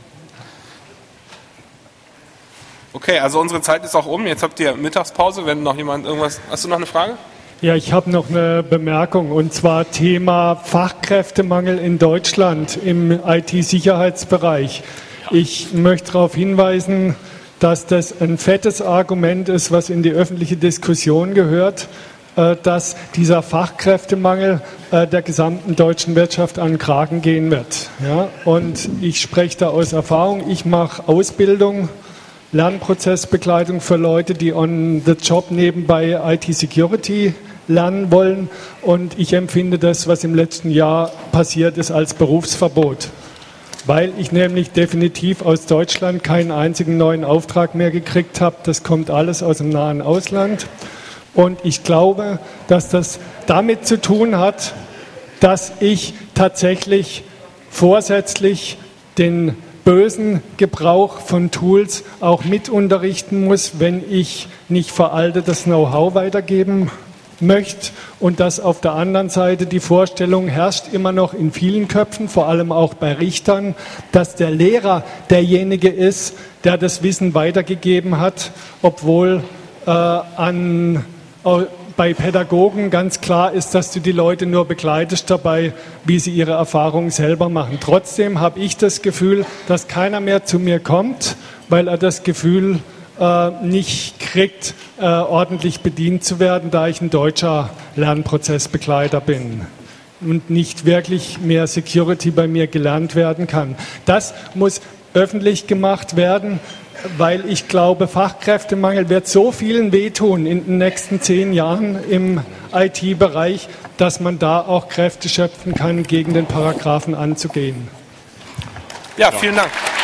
Okay, also unsere Zeit ist auch um. Jetzt habt ihr Mittagspause. Wenn noch jemand irgendwas... Hast du noch eine Frage? Ja, ich habe noch eine Bemerkung, und zwar Thema Fachkräftemangel in Deutschland im IT-Sicherheitsbereich. Ich möchte darauf hinweisen, dass das ein fettes Argument ist, was in die öffentliche Diskussion gehört, dass dieser Fachkräftemangel der gesamten deutschen Wirtschaft an den Kragen gehen wird. Ja? Und ich spreche da aus Erfahrung. Ich mache Ausbildung, Lernprozessbegleitung für Leute, die on the job nebenbei IT-Security lernen wollen. Und ich empfinde das, was im letzten Jahr passiert ist, als Berufsverbot. Weil ich nämlich definitiv aus Deutschland keinen einzigen neuen Auftrag mehr gekriegt habe. Das kommt alles aus dem nahen Ausland. Und ich glaube, dass das damit zu tun hat, dass ich tatsächlich vorsätzlich den bösen Gebrauch von Tools auch mit unterrichten muss, wenn ich nicht veraltetes Know-how weitergeben möchte, und dass auf der anderen Seite die Vorstellung herrscht immer noch in vielen Köpfen, vor allem auch bei Richtern, dass der Lehrer derjenige ist, der das Wissen weitergegeben hat, obwohl bei Pädagogen ganz klar ist, dass du die Leute nur begleitest dabei, wie sie ihre Erfahrungen selber machen. Trotzdem habe ich das Gefühl, dass keiner mehr zu mir kommt, weil er das Gefühl nicht kriegt, ordentlich bedient zu werden, da ich ein deutscher Lernprozessbegleiter bin und nicht wirklich mehr Security bei mir gelernt werden kann. Das muss öffentlich gemacht werden, weil ich glaube, Fachkräftemangel wird so vielen wehtun in den nächsten 10 Jahren im IT-Bereich, dass man da auch Kräfte schöpfen kann, gegen den Paragraphen anzugehen. Ja, vielen Dank.